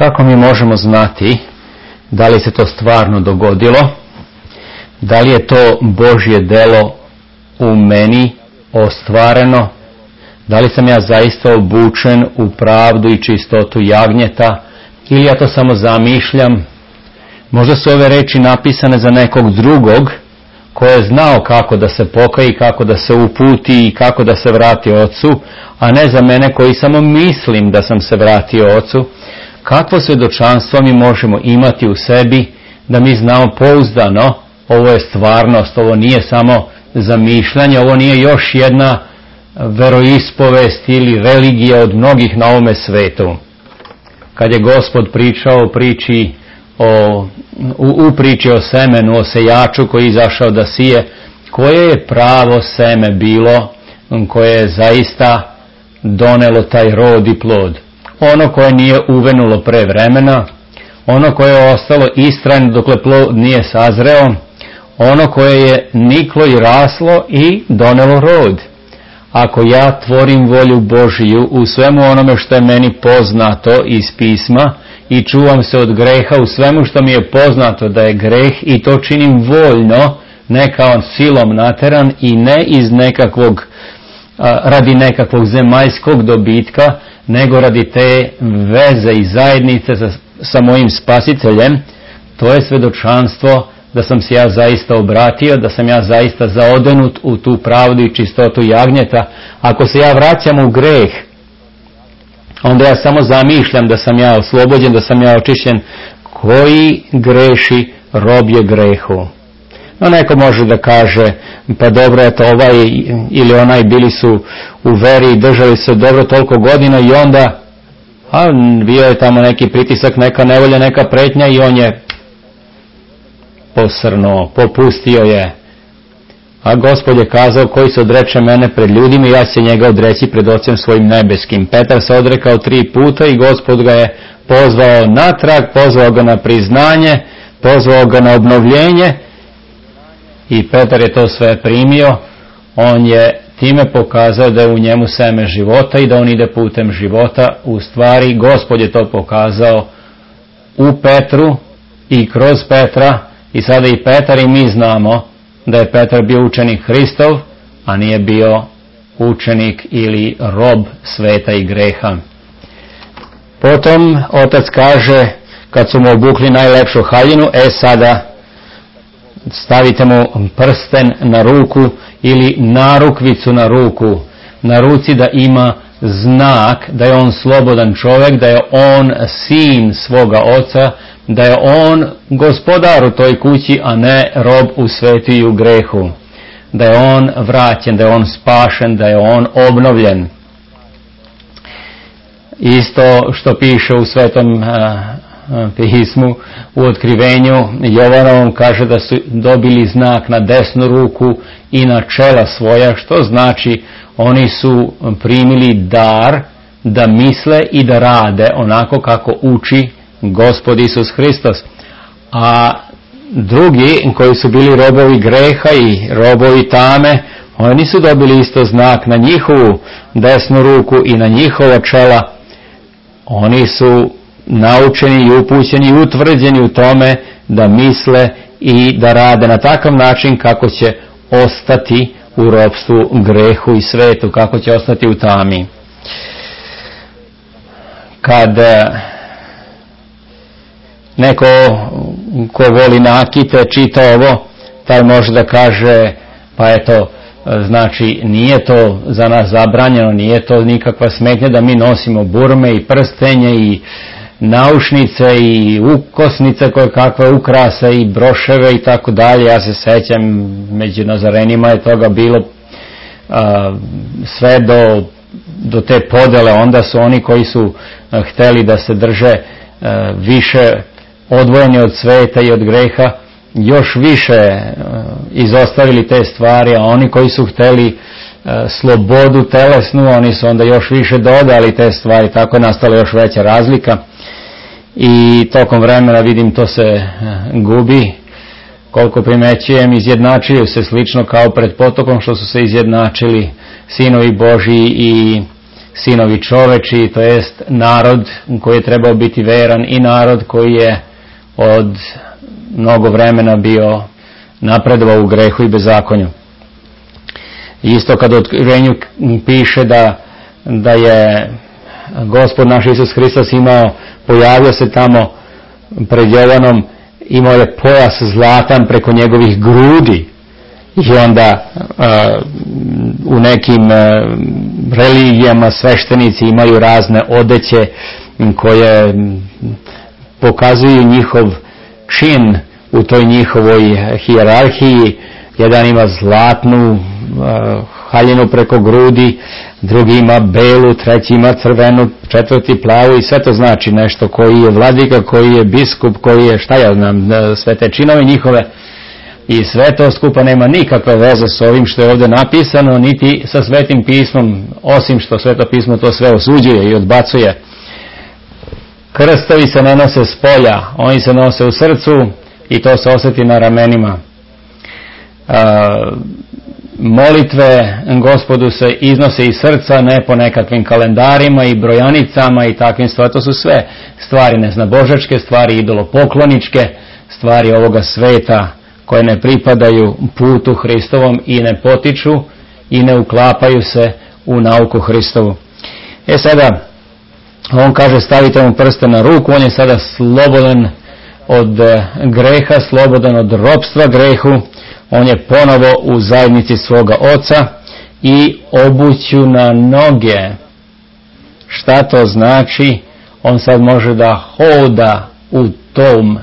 Kako mi možemo znati da li se to stvarno dogodilo, da li je to Božje delo u meni ostvareno, da li sam ja zaista obučen u pravdu i čistotu jagnjeta ili ja to samo zamišljam. Možda su ove reči napisane za nekog drugog ko je znao kako da se pokaji, kako da se uputi i kako da se vrati Ocu, a ne za mene koji samo mislim da sam se vratio Ocu. Kakvo svjedočanstvo mi možemo imati u sebi da mi znamo pouzdano ovo je stvarnost, ovo nije samo zamišljanje, ovo nije još jedna veroispovest ili religija od mnogih na ovome svetu. Kad je Gospod pričao u priči o semenu, o sejaču koji je izašao da sije, koje je pravo seme bilo koje je zaista donelo taj rod i plod? Ono koje nije uvenulo pre vremena, ono koje je ostalo istrajno dokle plod nije sazreo, ono koje je niklo i raslo i donelo rod. Ako ja tvorim volju Božiju u svemu onome što je meni poznato iz pisma i čuvam se od greha u svemu što mi je poznato da je greh i to činim voljno, ne kao silom nateran i ne iz radi nekakvog zemaljskog dobitka, nego radi te veze i zajednice sa mojim spasiteljem, to je svjedočanstvo da sam se ja zaista obratio, da sam ja zaista zaodenut u tu pravdu i čistotu jagnjeta. Ako se ja vraćam u greh, onda ja samo zamišljam da sam ja oslobođen, da sam ja očišćen. Koji greši, rob je grehu. No neko može da kaže, pa dobro, eto ovaj ili onaj bili su u veri i držali se dobro toliko godina i onda bio je tamo neki pritisak, neka nevolja, neka pretnja i on je posrnuo, popustio je. A Gospod je kazao, koji se odreče mene pred ljudima, ja će njega odreći pred Ocem svojim nebeskim. Petar se odrekao 3 puta i Gospod ga je pozvao natrag, pozvao ga na priznanje, pozvao ga na obnovljenje i Petar je to sve primio. On je time pokazao da je u njemu seme života i da on ide putem života. U stvari, Gospod je to pokazao u Petru i kroz Petra. I sada i Petar i mi znamo da je Petar bio učenik Hristov, a nije bio učenik ili rob sveta i greha. Potom otac kaže, kad su mu obukli najlepšu haljinu, sada stavite mu prsten na ruku ili narukvicu na ruku, na ruci da ima znak da je on slobodan čovjek, da je on sin svoga oca, da je on gospodar u toj kući, a ne rob u svetu i u grehu. Da je on vraćen, da je on spašen, da je on obnovljen. Isto što piše u Svetom pismu, u Otkrivenju Jovanovom kaže da su dobili znak na desnu ruku i na čela svoja, što znači oni su primili dar da misle i da rade onako kako uči Gospod Isus Hristos. A drugi koji su bili robovi greha i robovi tame, oni su dobili isto znak na njihovu desnu ruku i na njihova čela. Oni su naučeni i upućeni i utvrđeni u tome da misle i da rade na takav način kako će ostati u ropstvu, grehu i svetu, kako će ostati u tami. Kad neko ko voli nakite čita ovo, taj može da kaže, pa eto, znači nije to za nas zabranjeno, nije to nikakva smetnja da mi nosimo burme i prstenje i naušnice i ukosnice koje kakve ukrase i broševe i tako dalje. Ja se sećam, među Nazarenima je toga bilo sve do te podele. Onda su oni koji su hteli da se drže više odvojeni od sveta i od greha, još više izostavili te stvari, a oni koji su hteli slobodu telesnu, oni su onda još više dodali te stvari, tako je nastala još veća razlika. I tokom vremena vidim to se gubi. Koliko primećujem, izjednačuju se slično kao pred potopom što su se izjednačili sinovi Božji i sinovi čoveči, to jest narod koji je trebao biti veran i narod koji je od mnogo vremena bio napredovao u grehu i bezakonju. Isto kad u Otkrivenju piše da je Gospod naš Isus Hristos pojavio se tamo pred Jovanom, imao je pojas zlatan preko njegovih grudi, i onda u nekim religijama sveštenici imaju razne odeće koje pokazuju njihov čin u toj njihovoj hijerarhiji. Jedan ima zlatnu haljinu preko grudi, drugi ima belu, treći ima crvenu, četvrti plavu, i sve to znači nešto, koji je vladika, koji je biskup, koji je šta ja znam, sve te činove njihove. I sve to skupa nema nikakve veze s ovim što je ovdje napisano, niti sa Svetim pismom, osim što Sveto pismo to sve osuđuje i odbacuje. Krstovi se ne nose s polja, oni se nose u srcu i to se osjeti na ramenima. Molitve Gospodu se iznose iz srca, ne po nekakvim kalendarima i brojanicama i takvim stvarima. To su sve stvari neznabožačke, stvari idolopokloničke, stvari ovoga sveta koje ne pripadaju putu Hristovom i ne potiču i ne uklapaju se u nauku Hristovu. Sada on kaže stavite mu prste na ruku, on je sada slobodan od greha, slobodan od ropstva grehu, on je ponovo u zajednici svoga oca i obuću na noge. Šta to znači? On sad može da hoda u tom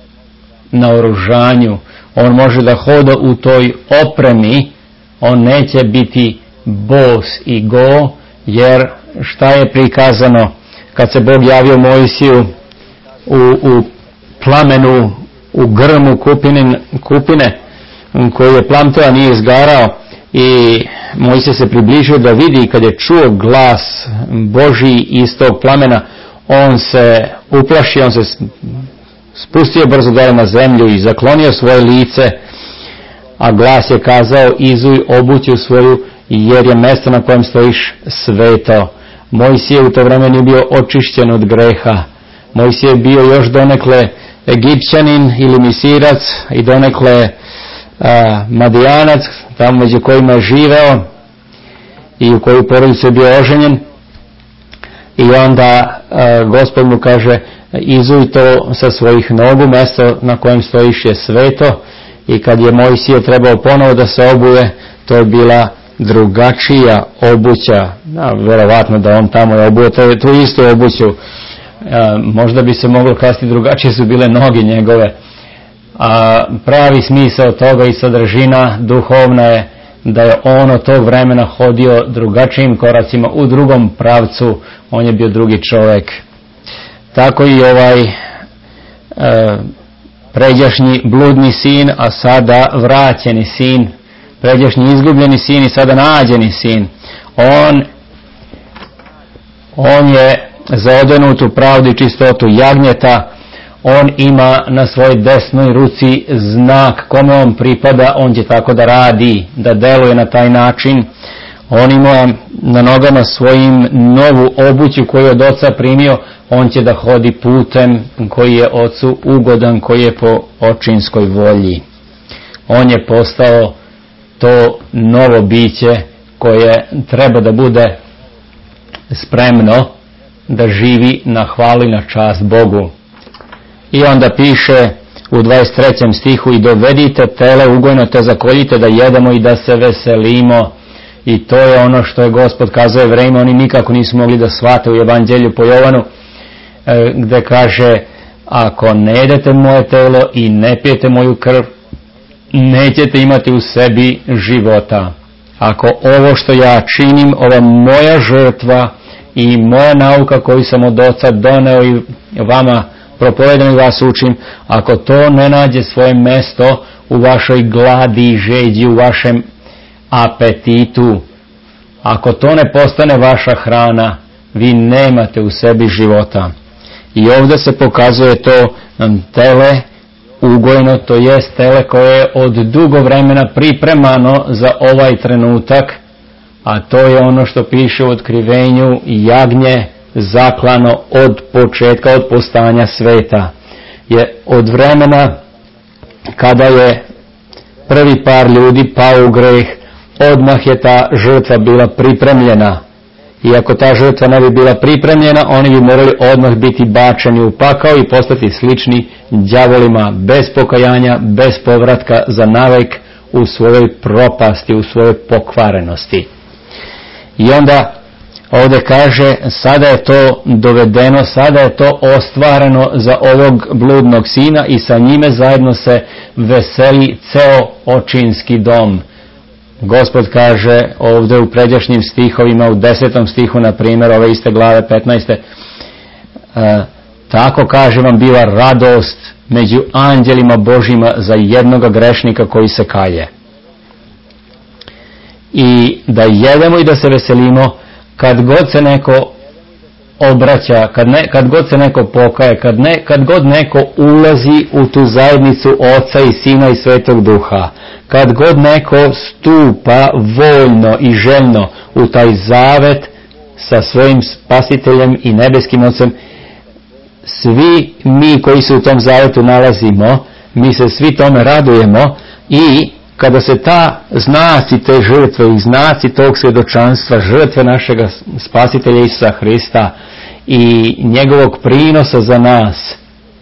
naoružanju, on može da hoda u toj opremi, on neće biti bos i go, jer šta je prikazano kad se Bog javio Mojsiju u plamenu, u grmu kupine koji je plamteo, nije izgarao, i Mojsije se približio da vidi, kad je čuo glas Božji iz tog plamena, on se uplašio, on se spustio brzo dole na zemlju i zaklonio svoje lice, a glas je kazao izuj obuću svoju, jer je mjesto na kojem stojiš sveto. Mojsije u to vreme nije bio očišćen od greha. Mojsije je bio još donekle Egipćanin ili Misirac i donekle Madijanac, tamo među kojima je živeo i u koju porodicu je bio oženjen. I onda Gospod mu kaže izuj to sa svojih nogu, mjesto na kojem stojiš je sveto. I kad je Mojsije trebao ponovo da se obuje, to je bila drugačija obuća. Verovatno da on tamo je obuo tu istu obuću. Možda bi se moglo kazati drugačije su bile noge njegove. A pravi smisao toga i sadržina duhovna je da je on od tog vremena hodio drugačijim koracima, u drugom pravcu, on je bio drugi čovjek. Tako i ovaj pređašnji bludni sin, a sada vraćeni sin, pređašnji izgubljeni sin i sada nađeni sin. On je zaodenut u pravdu i čistotu jagnjeta, on ima na svojoj desnoj ruci znak kome on pripada, on će tako da radi, da deluje na taj način. On ima na nogama svojim novu obuću koju je od oca primio, on će da hodi putem koji je ocu ugodan, koji je po očinskoj volji. On je postao to novo biće koje treba da bude spremno da živi na hvalu i na čast Bogu. I onda piše u 23. stihu i dovedite tele ugojno te zakoljite da jedemo i da se veselimo. I to je ono što je Gospod kazao Jevrejima, oni nikako nisu mogli da shvate u Evanđelju po Jovanu, gde kaže ako ne jedete moje telo i ne pijete moju krv, nećete imati u sebi života. Ako ovo što ja činim, ova moja žrtva i moja nauka koju sam od oca doneo i vama propovedam i vas učim, ako to ne nađe svoje mesto u vašoj gladi i žeđi, u vašem apetitu, ako to ne postane vaša hrana, vi nemate u sebi života. I ovdje se pokazuje to tele ugojno, to jest tele koje je od dugo vremena pripremano za ovaj trenutak a to je ono što piše u Otkrivenju, jagnje zaklano od početka, od postojanja sveta. Je od vremena kada je prvi par ljudi pao u greh, odmah je ta žrtva bila pripremljena. I ako ta žrtva ne bi bila pripremljena, oni bi morali odmah biti bačeni u pakao i postati slični đavolima, bez pokajanja, bez povratka, za navek u svojoj propasti, u svojoj pokvarenosti. I onda ovdje kaže, sada je to dovedeno, sada je to ostvareno za ovog bludnog sina i sa njime zajedno se veseli ceo očinski dom. Gospod kaže ovdje u pređašnjim stihovima, u 10. stihu, na primjer, ove iste glave 15. Tako kaže vam bila radost među anđelima Božjima za jednoga grešnika koji se kaje. I da jedemo i da se veselimo kad god se neko obraća, kad god se neko pokaje, kad god neko ulazi u tu zajednicu Oca i Sina i Svetog Duha, kad god neko stupa voljno i željno u taj zavet sa svojim Spasiteljem i nebeskim Ocem, svi mi koji se u tom zavetu nalazimo, mi se svi tome radujemo. I kada se ta znaci te žrtve i znaci tog svjedočanstva, žrtve našega Spasitelja Isusa Hrista i njegovog prinosa za nas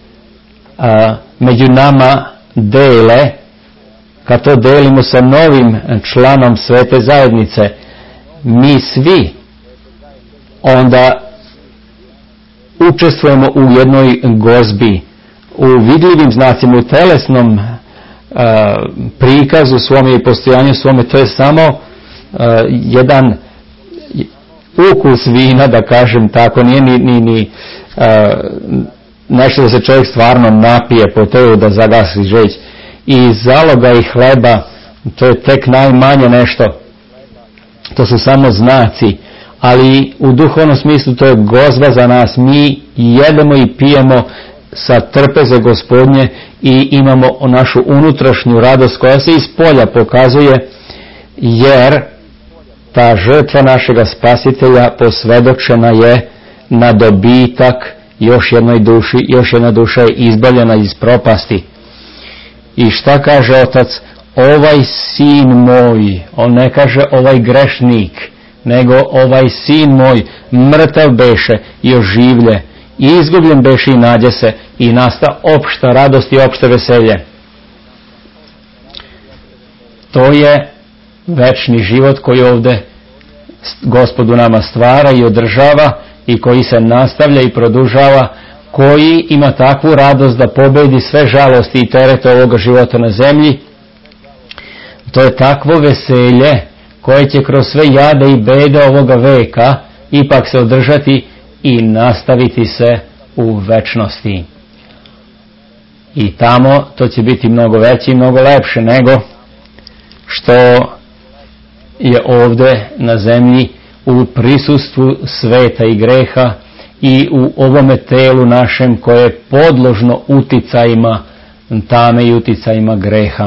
među nama dele, kad to delimo sa novim članom svete zajednice, mi svi onda učestvujemo u jednoj gozbi, u vidljivim znacima, u telesnom prikazu svome i postojanju svome. To je samo jedan ukus vina, da kažem tako, nije ni nešto da se čovjek stvarno napije po teju da zagasi žeć. I zaloga i hleba, to je tek najmanje nešto, to su samo znaci, ali u duhovnom smislu to je gozba za nas. Mi jedemo i pijemo sa trpeze Gospodnje i imamo našu unutrašnju radost koja se iz polja pokazuje, jer ta žrtva našega Spasitelja posvedočena je na dobitak još jednoj duši, još jedna duša je izbavljena iz propasti. I šta kaže Otac? Ovaj sin moj, on ne kaže ovaj grešnik, nego ovaj sin moj, mrtav beše i oživlje, i izgubljen beše i nađe se, i nasta opšta radost i opšte veselje. To je večni život koji ovdje Gospod u nama stvara i održava i koji se nastavlja i produžava, koji ima takvu radost da pobedi sve žalosti i terete ovoga života na zemlji. To je takvo veselje koje će kroz sve jade i bede ovoga veka ipak se održati i nastaviti se u večnosti. I tamo to će biti mnogo veće i mnogo lepše nego što je ovdje na zemlji u prisustvu sveta i greha i u ovome telu našem koje je podložno uticajima tame i uticajima greha.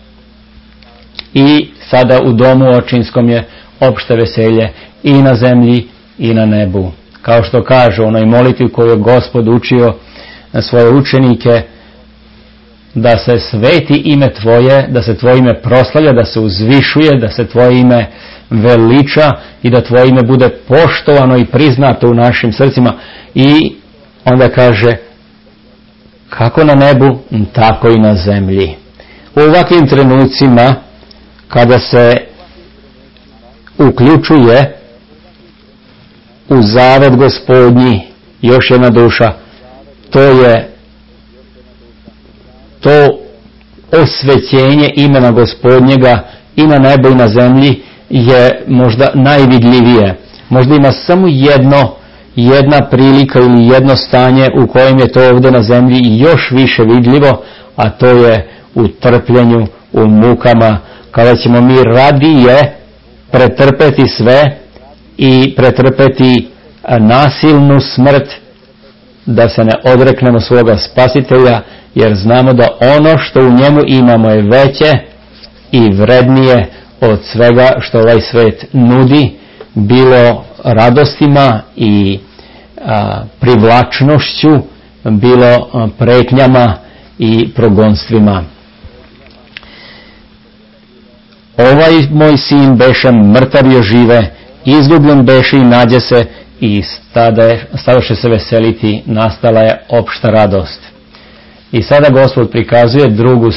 I sada u domu očinskom je opšte veselje i na zemlji i na nebu. Kao što kaže u onoj molitvi koju je Gospod učio na svoje učenike, da se sveti ime Tvoje, da se Tvoje ime proslavlja, da se uzvišuje, da se Tvoje ime veliča i da Tvoje ime bude poštovano i priznato u našim srcima. I onda kaže, kako na nebu, tako i na zemlji. U ovakvim trenucima, kada se uključuje u zavet Gospodnji još jedna duša, to je to osvećenje imena Gospodnjega i na nebu i na zemlji je možda najvidljivije. Možda ima samo jedna prilika ili jedno stanje u kojem je to ovdje na zemlji još više vidljivo, a to je u trpljenju, u mukama, kada ćemo mi radije pretrpeti sve i pretrpeti nasilnu smrt, da se ne odreknemo svoga Spasitelja, jer znamo da ono što u njemu imamo je veće i vrednije od svega što ovaj svet nudi, bilo radostima i privlačnošću, bilo pretnjama i progonstvima. Ovaj moj sin beše mrtav i ožive, izgubljen beše i nađe se, i stadoše se veseliti, nastala je opšta radost. I sada Gospod prikazuje drugu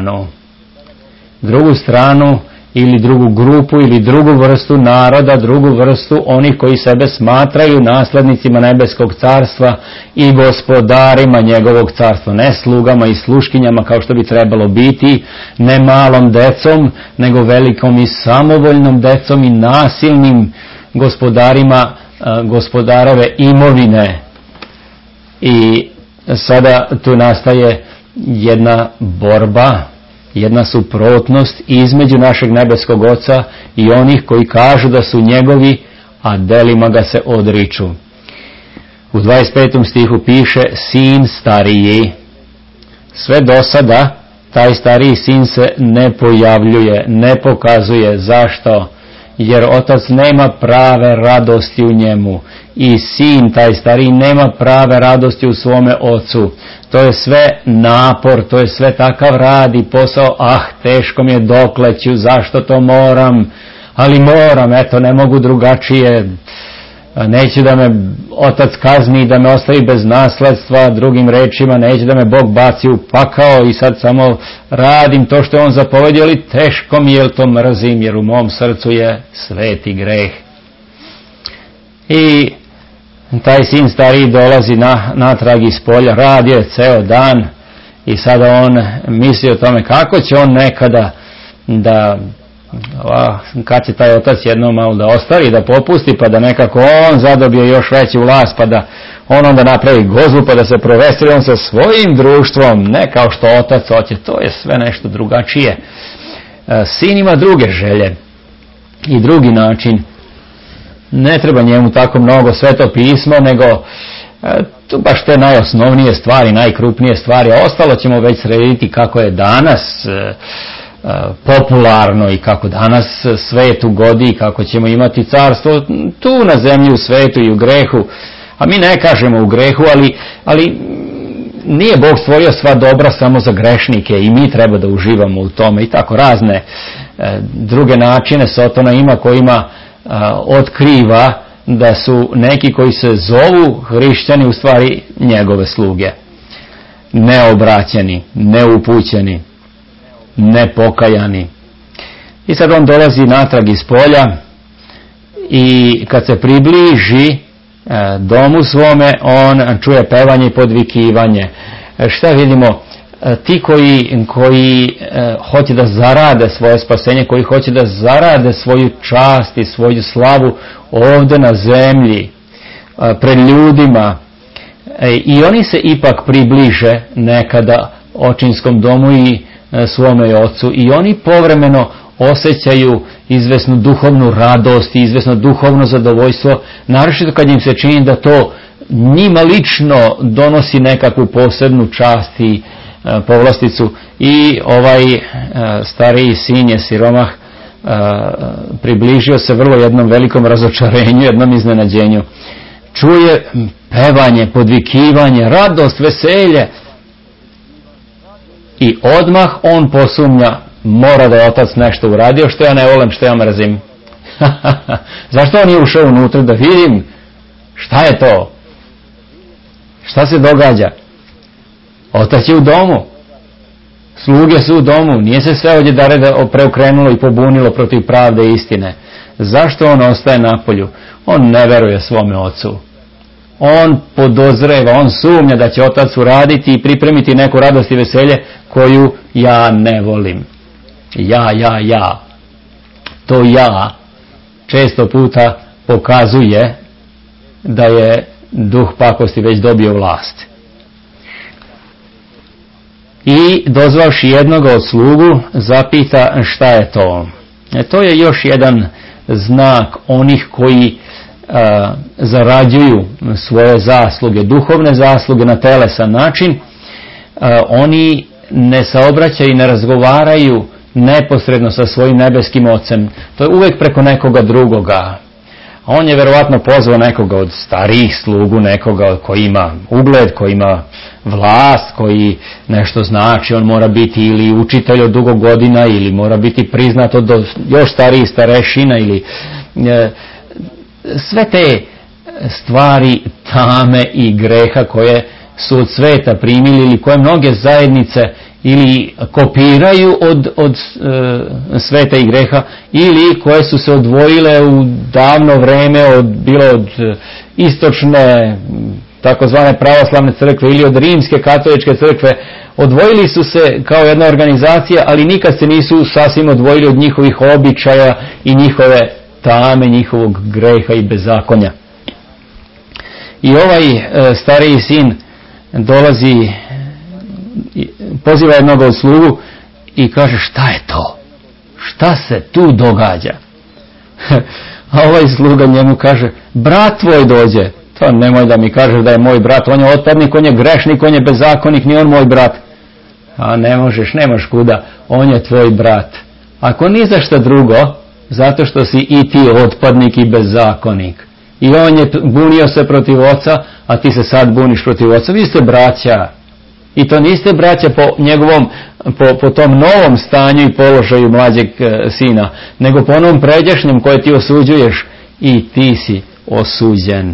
stranu ili drugu grupu ili drugu vrstu naroda, drugu vrstu onih koji sebe smatraju naslednicima nebeskog carstva i gospodarima njegovog carstva, ne slugama i sluškinjama kao što bi trebalo biti, ne malom decom, nego velikom i samovoljnom decom i nasilnim gospodarima gospodarove imovine. I sada tu nastaje jedna borba, jedna suprotnost između našeg nebeskog Oca i onih koji kažu da su njegovi, a delima ga se odriču. U 25. stihu piše sin stariji. Sve do sada taj stariji sin se ne pojavljuje, ne pokazuje. Zašto? Jer otac nema prave radosti u njemu i sin, taj stariji, nema prave radosti u svome ocu. To je sve napor, to je sve takav rad i posao, teško mi je, dokle ću, zašto to moram, ali moram, eto, ne mogu drugačije, neću da me otac kazni i da me ostavi bez nasledstva, drugim rečima, neću da me Bog baci u pakao i sad samo radim to što je on zapovedio, ali teško mi je, jer to mrzim, jer u mom srcu je sveti greh. I taj sin stariji dolazi natrag iz polja, radio je ceo dan i sada on misli o tome kako će on nekada kad će taj otac jednom malo da ostari, da popusti, pa da nekako on zadobije još veću vlast, pa da on onda napravi gozbu, pa da se provestri on sa svojim društvom, ne kao što otac hoće. To je sve nešto drugačije. Sin ima druge želje i drugi način. Ne treba njemu tako mnogo Sveto pismo, nego tu baš te najosnovnije stvari, najkrupnije stvari, a ostalo ćemo već srediti kako je danas popularno i kako danas svetu godi, kako ćemo imati carstvo tu na zemlji, u svetu i u grehu. A mi ne kažemo u grehu, ali nije Bog stvorio sva dobra samo za grešnike i mi treba da uživamo u tome i tako razne druge načine Sotona ima kojima otkriva da su neki koji se zovu hrišćani u stvari njegove sluge, neobraćeni, neupućeni, nepokajani. I sad on dolazi natrag iz polja i kad se približi domu svome, on čuje pevanje i podvikivanje. Šta vidimo? Ti koji hoće da zarade svoje spasenje, koji hoće da zarade svoju čast i svoju slavu ovdje na zemlji, pred ljudima, i oni se ipak približe nekada očinskom domu i svome ocu i oni povremeno osjećaju izvesnu duhovnu radost i izvesno duhovno zadovoljstvo, naročito kad im se čini da to njima lično donosi nekakvu posebnu čast i povlasticu. I ovaj stariji sin je siromah približio se vrlo jednom velikom razočarenju, jednom iznenađenju. Čuje pevanje, podvikivanje, radost, veselje i odmah on posumnja, mora da je otac nešto uradio što ja ne volim, što ja mrzim. Zašto on nije ušao unutra da vidim šta je to? Šta se događa? Otac je u domu. Sluge su u domu. Nije se sve ovdje preokrenulo i pobunilo protiv pravde i istine. Zašto on ostaje napolju? On ne veruje svome ocu. On podozreva, on sumnja da će otac uraditi i pripremiti neku radost i veselje koju ja ne volim. Ja. To ja često puta pokazuje da je duh pakosti već dobio vlast. I dozvavši jednog od slugu, zapita šta je to. To je još jedan znak onih koji zarađuju svoje zasluge, duhovne zasluge na telesan način. Oni ne saobraćaju i ne razgovaraju neposredno sa svojim nebeskim ocem. To je uvijek preko nekoga drugoga. A on je verovatno pozvao nekoga od starijih slugu, nekoga koji ima ugled, koji ima vlast, koji nešto znači. On mora biti ili učitelj od dugo godina, ili mora biti priznat od još starijih starešina, ili sve te stvari tame i greha koje su od sveta primili, ili koje mnoge zajednice ili kopiraju od sveta i greha, ili koje su se odvojile u davno vreme bilo od istočne takozvane pravoslavne crkve ili od rimske katoličke crkve. Odvojili su se kao jedna organizacija, ali nikad se nisu sasvim odvojili od njihovih običaja i njihove tame, njihovog greha i bezakonja. I ovaj stariji sin dolazi, poziva jednog od slugu i kaže: šta je to? Šta se tu događa? A ovaj sluga njemu kaže: brat tvoj dođe. To nemoj da mi kažeš da je moj brat, on je otpadnik, on je grešnik, on je bezakonik, nije on moj brat. A nemaš kuda, on je tvoj brat. Ako ni za šta drugo, zato što si i ti otpadnik i bezakonik. I on je bunio se protiv oca, a ti se sad buniš protiv oca. Vi ste braća. I to niste braća po tom novom stanju i položaju mlađeg sina, nego po onom pređašnjem koje ti osuđuješ, i ti si osuđen.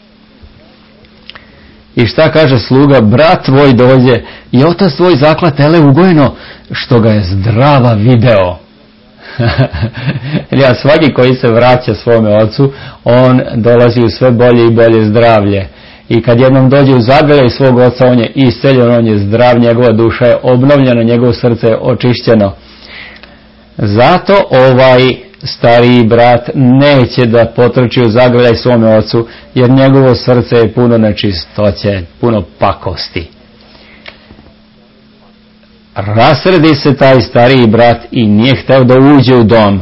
I šta kaže sluga? Brat tvoj dođe i otac tvoj zakla tele ugojeno, što ga je zdrava video. Ja, svaki koji se vraća svome ocu, on dolazi u sve bolje i bolje zdravlje. I kad jednom dođe u zagrljaj svog oca, on je isceljen, on je zdrav, njegova duša je obnovljena, njegovo srce je očišćeno. Zato ovaj stariji brat neće da potrči u zagrljaj svome ocu, jer njegovo srce je puno nečistoće, puno pakosti. Rasredi se taj stariji brat i nije hteo da uđe u dom.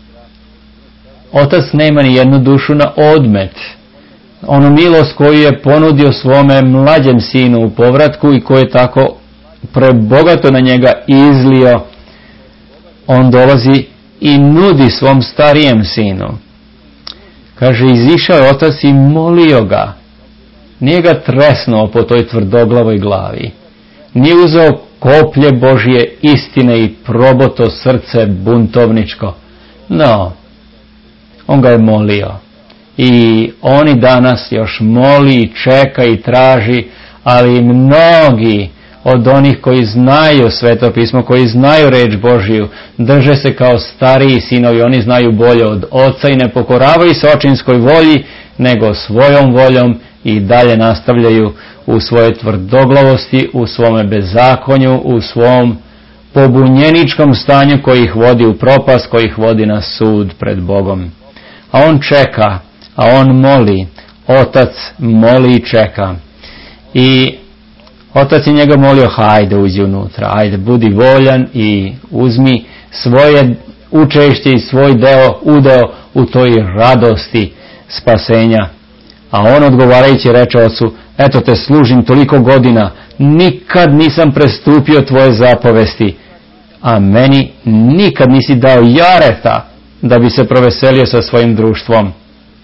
Otac nema ni jednu dušu na odmet. Onu milost koju je ponudio svome mlađem sinu u povratku i koji je tako prebogato na njega izlio, on dolazi i nudi svom starijem sinu. Kaže, izišao je otac i molio ga. Nije ga tresnuo po toj tvrdoglavoj glavi. Nije uzeo koplje Božje istine i proboto srce buntovničko. No, on ga je molio. I on i danas još moli i čeka i traži, ali mnogi od onih koji znaju Sveto pismo, koji znaju reč Božju, drže se kao stariji sinovi. Oni znaju bolje od oca i ne pokoravaju se očinskoj volji, nego svojom voljom i dalje nastavljaju u svojoj tvrdoglavosti, u svome bezakonju, u svom pobunjeničkom stanju koji ih vodi u propast, koji ih vodi na sud pred Bogom. A on čeka, a on moli. Otac moli i čeka. I otac je njega molio: hajde, uđi unutra, ajde, budi voljan i uzmi svoje učešće i svoj udeo u toj radosti spasenja. A on odgovarajući reče ocu: eto te služim toliko godina, nikad nisam prestupio tvoje zapovesti, a meni nikad nisi dao jareta da bi se proveselio sa svojim društvom.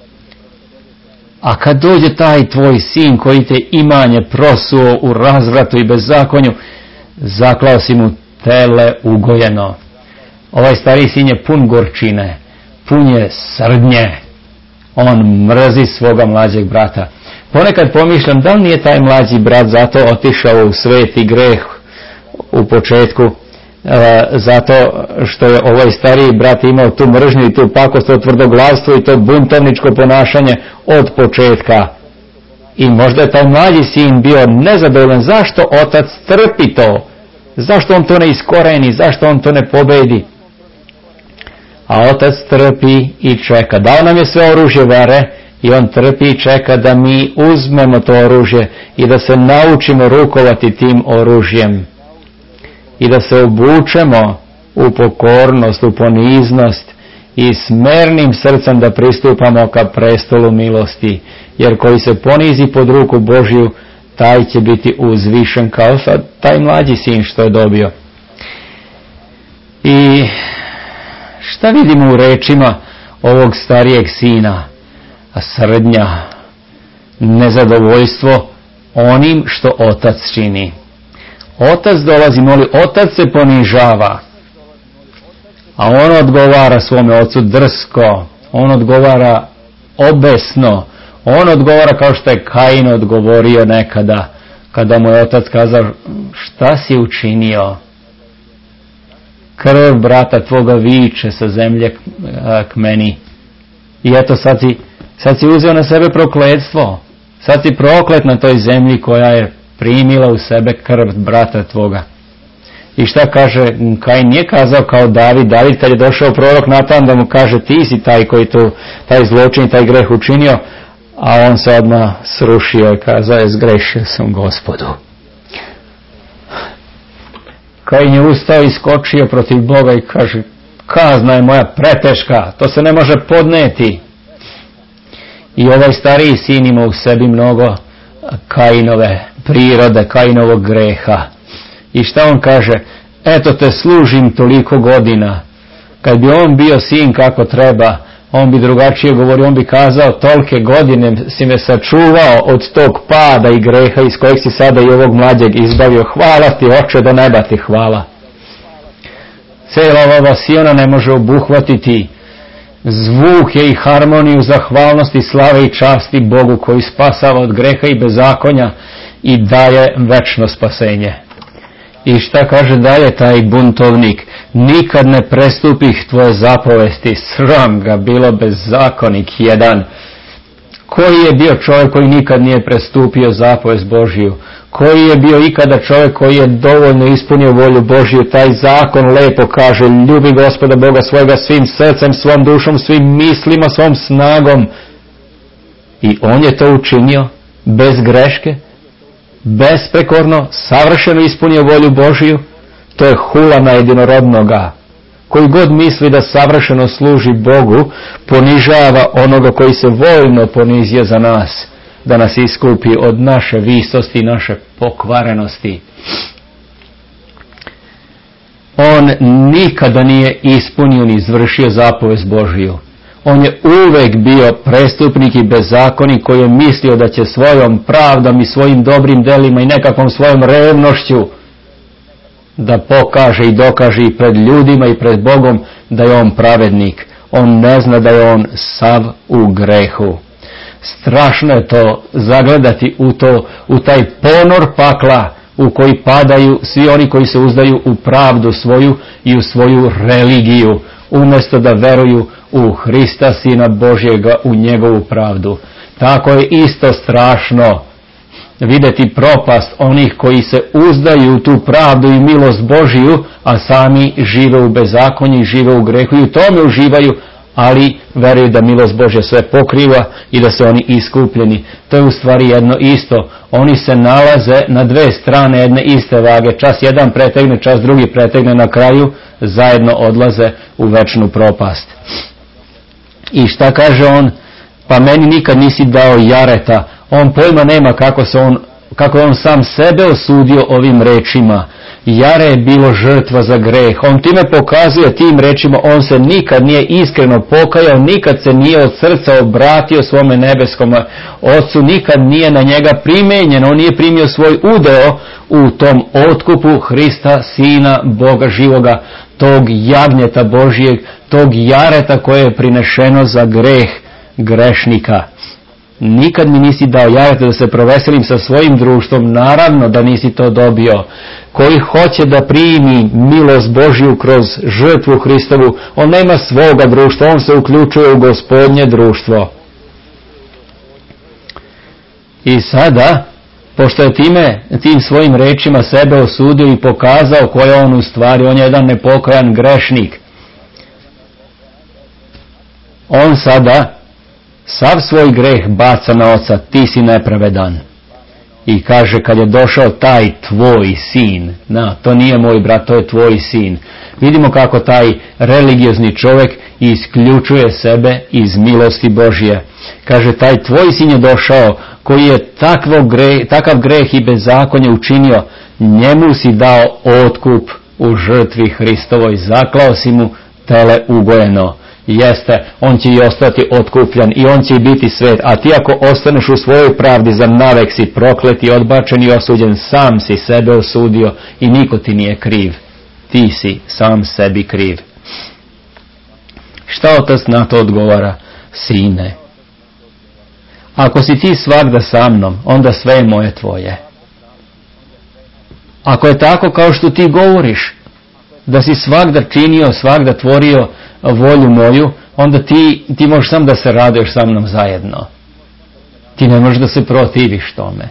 A kad dođe taj tvoj sin koji te imanje prosuo u razvratu i bezakonju, zaklao si mu tele ugojeno. Ovaj stariji sin je pun gorčine, pun je srdnje. On mrzi svoga mlađeg brata. Ponekad pomišljam, da li nije taj mlađi brat zato otišao u svet i greh u početku, zato što je ovaj stariji brat imao tu mržnju i tu pakost, to tvrdoglavstvo i to buntovničko ponašanje od početka. I možda je taj mlađi sin bio nezadovoljan. Zašto otac trpi to? Zašto on to ne iskoreni? Zašto on to ne pobedi? A otac trpi i čeka. Dao nam je sve oružje vere i on trpi i čeka da mi uzmemo to oružje i da se naučimo rukovati tim oružjem. I da se obučemo u pokornost, u poniznost i smernim srcem da pristupamo ka prestolu milosti. Jer koji se ponizi pod ruku Božju, taj će biti uzvišen kao sad taj mlađi sin što je dobio. I šta vidimo u rečima ovog starijeg sina? Srdnja, nezadovoljstvo onim što otac čini. Otac dolazi, moli, otac se ponižava, a on odgovara svome ocu drsko, on odgovara obesno, on odgovara kao što je Kain odgovorio nekada, kada mu je otac kazao, šta si učinio? Krv brata tvoga viče sa zemlje k meni. I eto sad si uzeo na sebe prokletstvo. Sad si proklet na toj zemlji koja je primila u sebe krv brata tvoga. I šta kaže? Kain nije kazao kao David kad je došao prorok Natan da mu kaže ti si taj koji taj zločin i taj greh učinio, a on se odmah srušio i kazao je zgrešio sam Gospodu. Kain je ustao i skočio protiv Boga i kaže kazna je moja preteška, to se ne može podneti. I ovaj stariji sin ima u sebi mnogo Kainove prirode, Kainovog greha. I šta on kaže? Eto te služim toliko godina. Kad bi on bio sin kako treba, on bi drugačije govorio, on bi kazao tolike godine si me sačuvao od tog pada i greha iz kojeg si sada i ovog mlađeg izbavio. Hvala ti, oče, do neba ti hvala. Cijela ova vasiona ne može obuhvatiti zvuke i harmoniju zahvalnosti, slave i časti Bogu koji spasava od greha i bezakonja i daje večno spasenje. I šta kaže dalje taj buntovnik? Nikad ne prestupih tvoje zapovesti, sram ga bilo bezakonik jedan. Koji je bio čovjek koji nikad nije prestupio zapovest Božiju? Koji je bio ikada čovjek koji je dovoljno ispunio volju Božiju? Taj zakon lepo kaže, ljubi Gospoda Boga svojega svim srcem, svom dušom, svim mislima, svom snagom. I on je to učinio bez greške, besprekorno, savršeno ispunio volju Božiju. To je hula na jedinorodnoga. Koji god misli da savršeno služi Bogu, ponižava onoga koji se voljno ponizio za nas, da nas iskupi od naše visosti i naše pokvarenosti. On nikada nije ispunio ni izvršio zapovest Božiju. On je uvek bio prestupnik i bezakonik koji je mislio da će svojom pravdom i svojim dobrim delima i nekakvom svojom revnošću da pokaže i dokaže i pred ljudima i pred Bogom da je on pravednik. On ne zna da je on sav u grehu. Strašno je to zagledati u taj ponor pakla u koji padaju svi oni koji se uzdaju u pravdu svoju i u svoju religiju, umjesto da veruju u Hrista, Sina Božjega, u njegovu pravdu. Tako je isto strašno vidjeti propast onih koji se uzdaju u tu pravdu i milost Božiju, a sami žive u bezakonju i žive u grehu i u tome uživaju, ali veruju da milost Božja sve pokriva i da su oni iskupljeni. To je u stvari jedno isto. Oni se nalaze na dve strane jedne iste vage. Čas jedan pretegne, čas drugi pretegne, na kraju zajedno odlaze u večnu propast. I šta kaže on? Pa meni nikad nisi dao jareta. On pojma nema kako je on sam sebe osudio ovim rečima. Jare je bilo žrtva za greh. On time pokazuje tim rečima, on se nikad nije iskreno pokajao, nikad se nije od srca obratio svome nebeskom Ocu, nikad nije na njega primenjen, on nije primio svoj udeo u tom otkupu Hrista, Sina Boga živoga, tog jagnjeta Božijeg, tog jareta koje je prinešeno za greh grešnika. Nikad mi nisi dao jareta da se proveselim sa svojim društvom, naravno da nisi to dobio. Koji hoće da primi milost Božju kroz žrtvu Hristovu, on nema svoga društva, on se uključuje u Gospodnje društvo. I sada, pošto je tim svojim rečima sebe osudio i pokazao ko je on u stvari, on je jedan nepokajan grešnik. On sada sav svoj greh baca na oca, ti si nepravedan. I kaže, kad je došao taj tvoj sin, to nije moj brat, to je tvoj sin. Vidimo kako taj religiozni čovjek isključuje sebe iz milosti Božje. Kaže, taj tvoj sin je došao, koji je takav greh i bezakonje učinio, njemu si dao otkup u žrtvi Hristovoj, zaklao si mu tele ugojeno. Jeste, on će i ostati otkupljan i on će i biti svet, a ti ako ostaneš u svojoj pravdi, za navek si proklet i odbačen i osuđen, sam si sebe osudio i niko ti nije kriv. Ti si sam sebi kriv. Šta otac na to odgovara? Sine, ako si ti svagda sa mnom, onda sve je moje tvoje. Ako je tako kao što ti govoriš, da si svagda činio, svagda tvorio volju moju, onda ti možeš sam da se raduješ sa mnom zajedno. Ti ne možeš da se protiviš tome.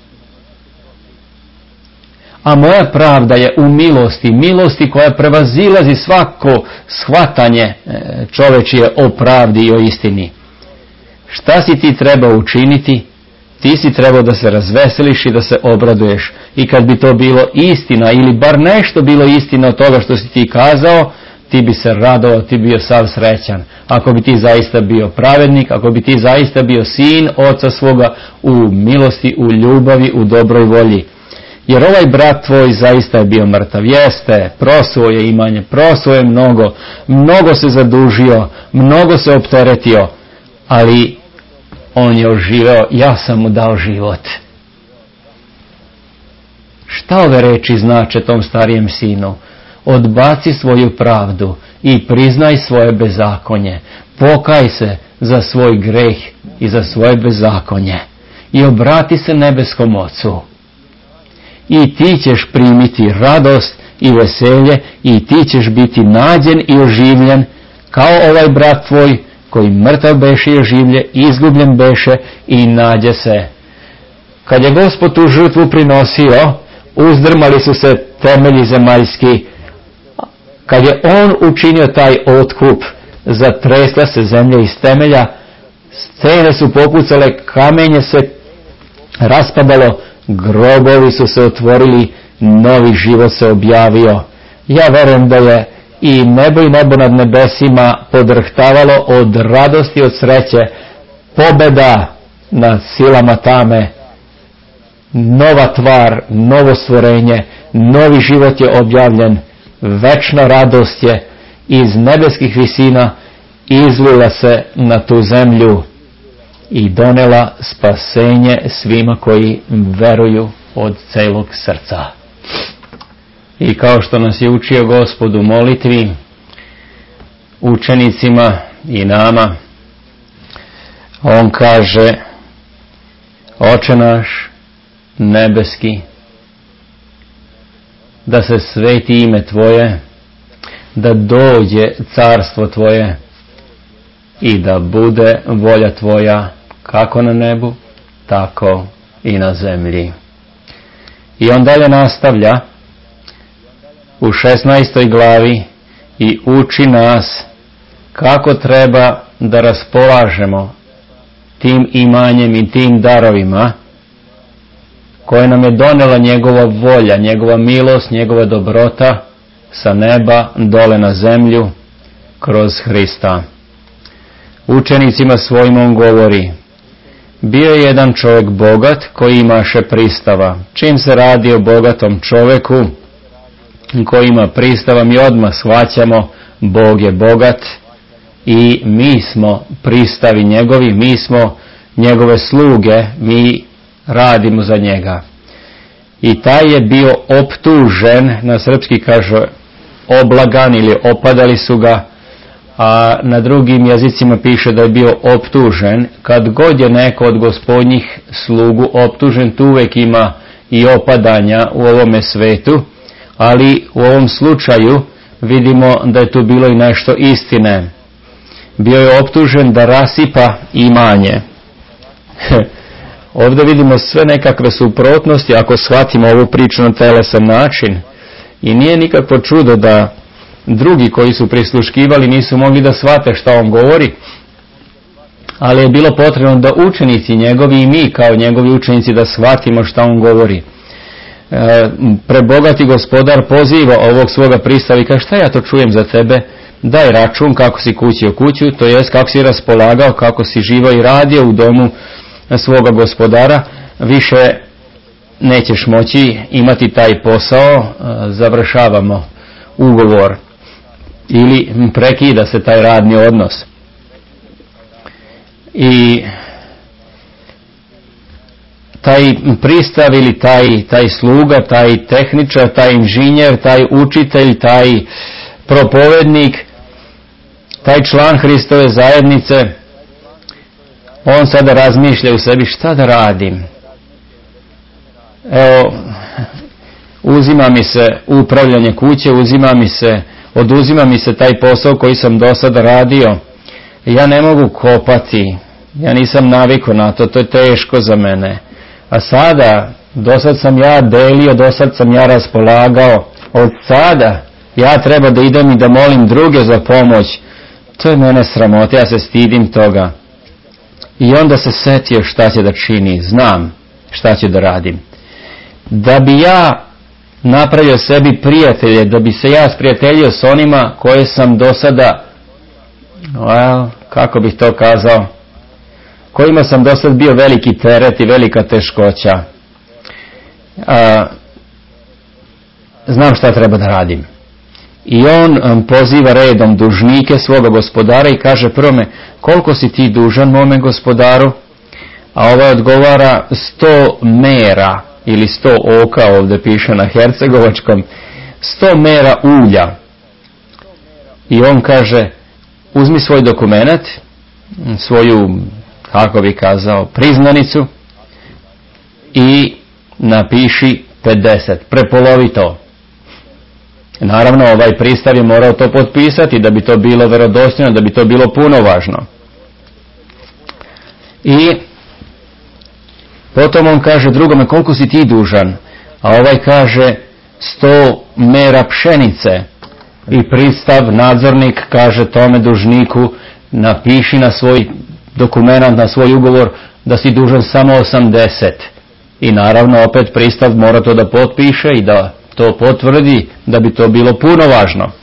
A moja pravda je u milosti koja prevazilazi svako shvatanje čovečije o pravdi i o istini. Šta si ti trebao učiniti? Ti si trebao da se razveseliš i da se obraduješ. I kad bi to bilo istina, ili bar nešto bilo istina od toga što si ti kazao, ti bi se radovao, ti bi bio sav srećan. Ako bi ti zaista bio pravednik, ako bi ti zaista bio sin oca svoga u milosti, u ljubavi, u dobroj volji. Jer ovaj brat tvoj zaista je bio mrtav. Jeste, prosuo je imanje, prosuo je mnogo se zadužio, mnogo se opteretio, ali on je oživeo, ja sam mu dao život. Šta ove reči znače tom starijem sinu? Odbaci svoju pravdu i priznaj svoje bezakonje. Pokaj se za svoj greh i za svoje bezakonje i obrati se nebeskom Ocu. I ti ćeš primiti radost i veselje i ti ćeš biti nađen i oživljen kao ovaj brat tvoj koji mrtav beše i oživlje, izgubljen beše i nađe se. Kad je Gospod tu žrtvu prinosio, uzdrmali su se temelji zemaljski. Kad je on učinio taj otkup, zatresla se zemlja iz temelja, stene su popucale, kamenje se raspadalo, grobovi su se otvorili, novi život se objavio. Ja verujem da je i nebo nad nebesima podrhtavalo od radosti, od sreće, pobeda nad silama tame, nova tvar, novo stvorenje, novi život je objavljen, večna radost je iz nebeskih visina izlila se na tu zemlju i donela spasenje svima koji veruju od celog srca. I kao što nas je učio Gospod u molitvi, učenicima i nama, on kaže: Oče naš nebeski, da se sveti ime Tvoje, da dođe carstvo Tvoje i da bude volja Tvoja kako na nebu, tako i na zemlji. I on dalje nastavlja u 16. glavi i uči nas kako treba da raspolažemo tim imanjem i tim darovima koje nam je donela njegova volja, njegova milost, njegova dobrota sa neba dole na zemlju kroz Hrista. Učenicima svojim on govori: bio je jedan čovjek bogat koji imaše pristava. Čim se radi o bogatom čovjeku koji ima pristava, mi odmah shvaćamo Bog je bogat i mi smo pristavi njegovi, mi smo njegove sluge, mi radimo za njega. I taj je bio optužen, na srpski kaže oblagan ili opadali su ga, a na drugim jezicima piše da je bio optužen. Kad god je neko od gospodnjih slugu optužen, tu uvijek ima i opadanja u ovome svetu, ali u ovom slučaju vidimo da je tu bilo i nešto istine. Bio je optužen da rasipa imanje. Ovdje vidimo sve nekakve suprotnosti ako shvatimo ovu priču na telesan način. I nije nikakvo čudo da drugi koji su prisluškivali nisu mogli da shvate šta on govori, ali je bilo potrebno da učenici njegovi i mi kao njegovi učenici da shvatimo šta on govori. Prebogati gospodar poziva ovog svoga pristavika: šta ja to čujem za tebe? Daj račun kako si kućio kuću, to jest kako si raspolagao, kako si živao i radio u domu svoga gospodara. Više nećeš moći imati taj posao, završavamo ugovor ili prekida se taj radni odnos. I taj pristav ili taj sluga, taj tehničar, taj inženjer, taj učitelj, taj propovednik, taj član Hristove zajednice, on sada razmišlja u sebi šta da radim. Evo, uzima mi se upravljanje kuće, oduzima mi se taj posao koji sam do sada radio. Ja ne mogu kopati, ja nisam navikao na to, to je teško za mene. A sada, do sad sam ja delio, do sad sam ja raspolagao, od sada ja treba da idem i da molim druge za pomoć. To je mene sramota, ja se stidim toga. I onda se setio šta će da čini, znam šta će da radim. Da bi ja napravio sebi prijatelje, da bi se ja sprijateljio s onima koje sam do sada, kako bih to kazao, kojima sam do sad bio veliki teret i velika teškoća. Znam šta treba da radim. I on poziva redom dužnike svoga gospodara i kaže prvome, koliko si ti dužan mome gospodaru? A ovaj odgovara 100 mera ili 100 oka, ovdje piše na hercegovačkom, 100 mera ulja. I on kaže, uzmi svoj dokument, svoju, kako bi kazao, priznanicu i napiši 50, prepolovi to. Naravno, ovaj pristav je morao to potpisati da bi to bilo vjerodostojno, da bi to bilo puno važno. I potom on kaže drugome, koliko si ti dužan? A ovaj kaže 100 mera pšenice. I pristav, nadzornik, kaže tome dužniku, napiši na svoj dokument, na svoj ugovor da si dužan samo 80. I naravno opet pristav mora to da potpiše i da to potvrdi da bi to bilo puno važno.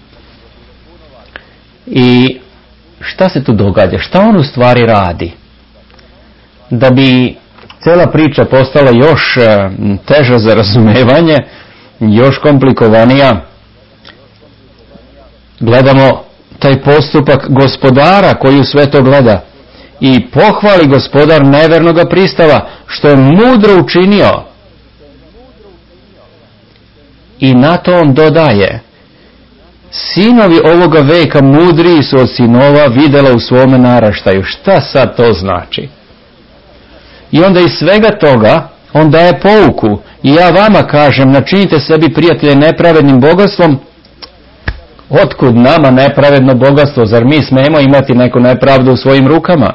I šta se tu događa? Šta on u stvari radi? Da bi cijela priča postala još teža za razumevanje, još komplikovanija, gledamo taj postupak gospodara koji u sve to gleda. I pohvali gospodar nevernoga pristava što je mudro učinio. I na to on dodaje, sinovi ovoga veka mudriji su od sinova videla u svome naraštaju. Šta sad to znači? I onda iz svega toga on daje pouku. I ja vama kažem, načinite sebi prijatelje nepravednim bogatstvom. Otkud nama nepravedno bogatstvo? Zar mi smemo imati neku nepravdu u svojim rukama?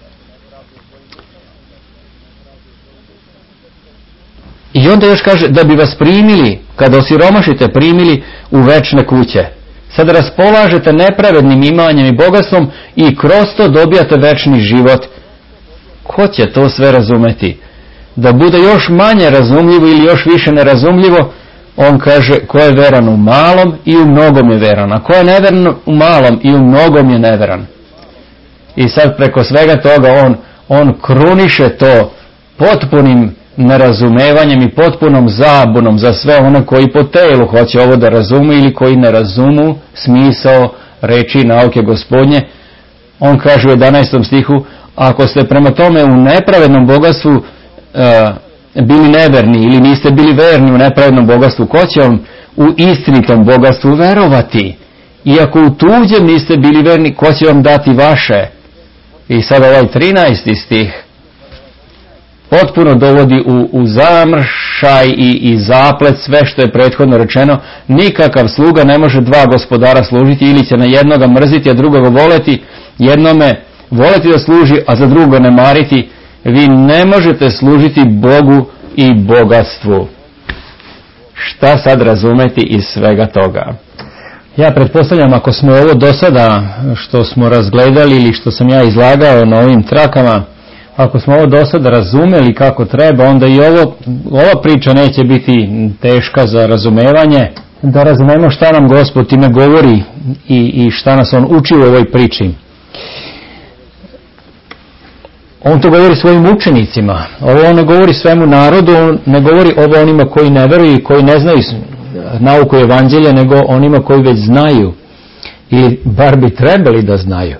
I onda još kaže da bi vas primili, kada osiromašite, primili u večne kuće. Sad raspolažete nepravednim imanjem i bogatstvom i kroz to dobijate večni život. Ko će to sve razumeti? Da bude još manje razumljivo ili još više nerazumljivo, on kaže ko je veran u malom i u mnogom je veran. A ko je neveran u malom i u mnogom je neveran. I sad preko svega toga on kruniše to potpunim nerazumevanjem i potpunom zabunom za sve one koji po telu hoće ovo da razumu ili koji ne razumu smisao reči nauke Gospodnje. On kaže u 11. stihu, ako ste prema tome u nepravednom bogatstvu bili neverni ili niste bili verni u nepravednom bogatstvu, ko će vam u istinitom bogatstvu verovati? Iako u tuđem niste bili verni, ko će vam dati vaše? I sad ovaj 13. stih potpuno dovodi u zamršaj i zaplet sve što je prethodno rečeno. Nikakav sluga ne može dva gospodara služiti, ili će na jednoga mrziti, a drugoga voleti, jednome voleti da služi, a za drugoga ne mariti. Vi ne možete služiti Bogu i bogatstvu. Šta sad razumeti iz svega toga? Ja pretpostavljam, ako smo ovo do sada što smo razgledali ili što sam ja izlagao na ovim trakama, ako smo ovo do sada razumeli kako treba, onda i ova priča neće biti teška za razumevanje. Da razumemo šta nam Gospod time govori i šta nas on uči u ovoj priči. On to govori svojim učenicima. Ovo on ne govori svemu narodu, on ne govori ovo onima koji ne veruju i koji ne znaju nauku evanđelja, nego onima koji već znaju ili bar bi trebali da znaju.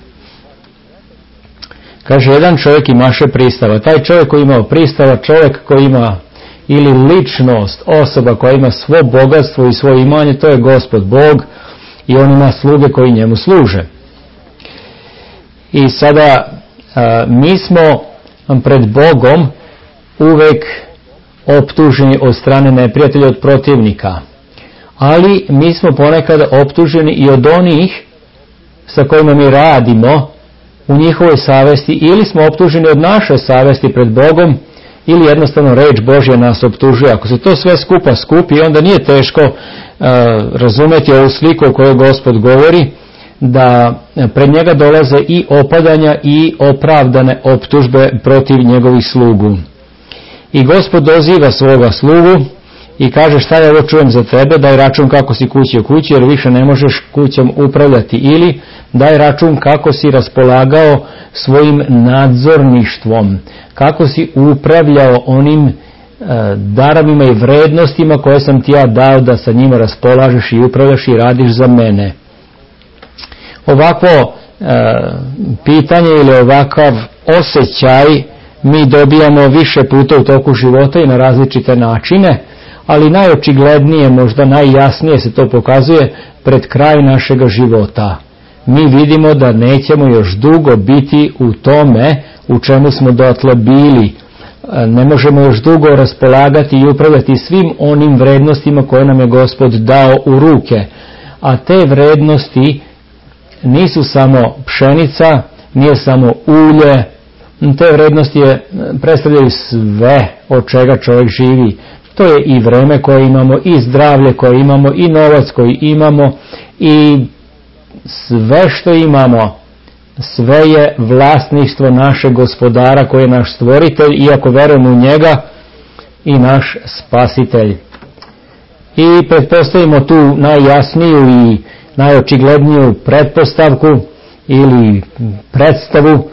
Kaže, jedan čovjek imaše pristava. Taj čovjek koji ima pristava, čovjek koji ima ili ličnost, osoba koja ima svo bogatstvo i svoje imanje, to je Gospod Bog i on ima sluge koji njemu služe. I sada mi smo pred Bogom uvek optuženi od strane neprijatelja, od protivnika. Ali mi smo ponekad optuženi i od onih sa kojima mi radimo u njihovoj savesti, ili smo optuženi od naše savesti pred Bogom, ili jednostavno reč Božja nas optužuje. Ako se to sve skupa skupi, onda nije teško razumeti ovu sliku o kojoj Gospod govori, da pred njega dolaze i opadanja i opravdane optužbe protiv njegovih slugu. I Gospod doziva svoga slugu i kaže, šta ja ovo čujem za tebe, daj račun kako si kući u kući, jer više ne možeš kućom upravljati, ili daj račun kako si raspolagao svojim nadzorništvom, kako si upravljao onim darovima i vrednostima koje sam ti ja dao da sa njima raspolažeš i upravljaš i radiš za mene. Ovakvo pitanje ili ovakav osjećaj mi dobijamo više puta u toku života i na različite načine, ali najočiglednije, možda najjasnije se to pokazuje pred kraj našega života. Mi vidimo da nećemo još dugo biti u tome u čemu smo dotle bili. Ne možemo još dugo raspolagati i upravljati svim onim vrednostima koje nam je Gospod dao u ruke. A te vrednosti nisu samo pšenica, nije samo ulje, te vrednosti predstavljaju sve od čega čovjek živi. To je i vreme koje imamo, i zdravlje koje imamo, i novac koji imamo, i sve što imamo, sve je vlasništvo našeg Gospodara koji je naš stvoritelj, iako verujemo u njega, i naš spasitelj. I pretpostavimo tu najjasniju i najočigledniju pretpostavku ili predstavu.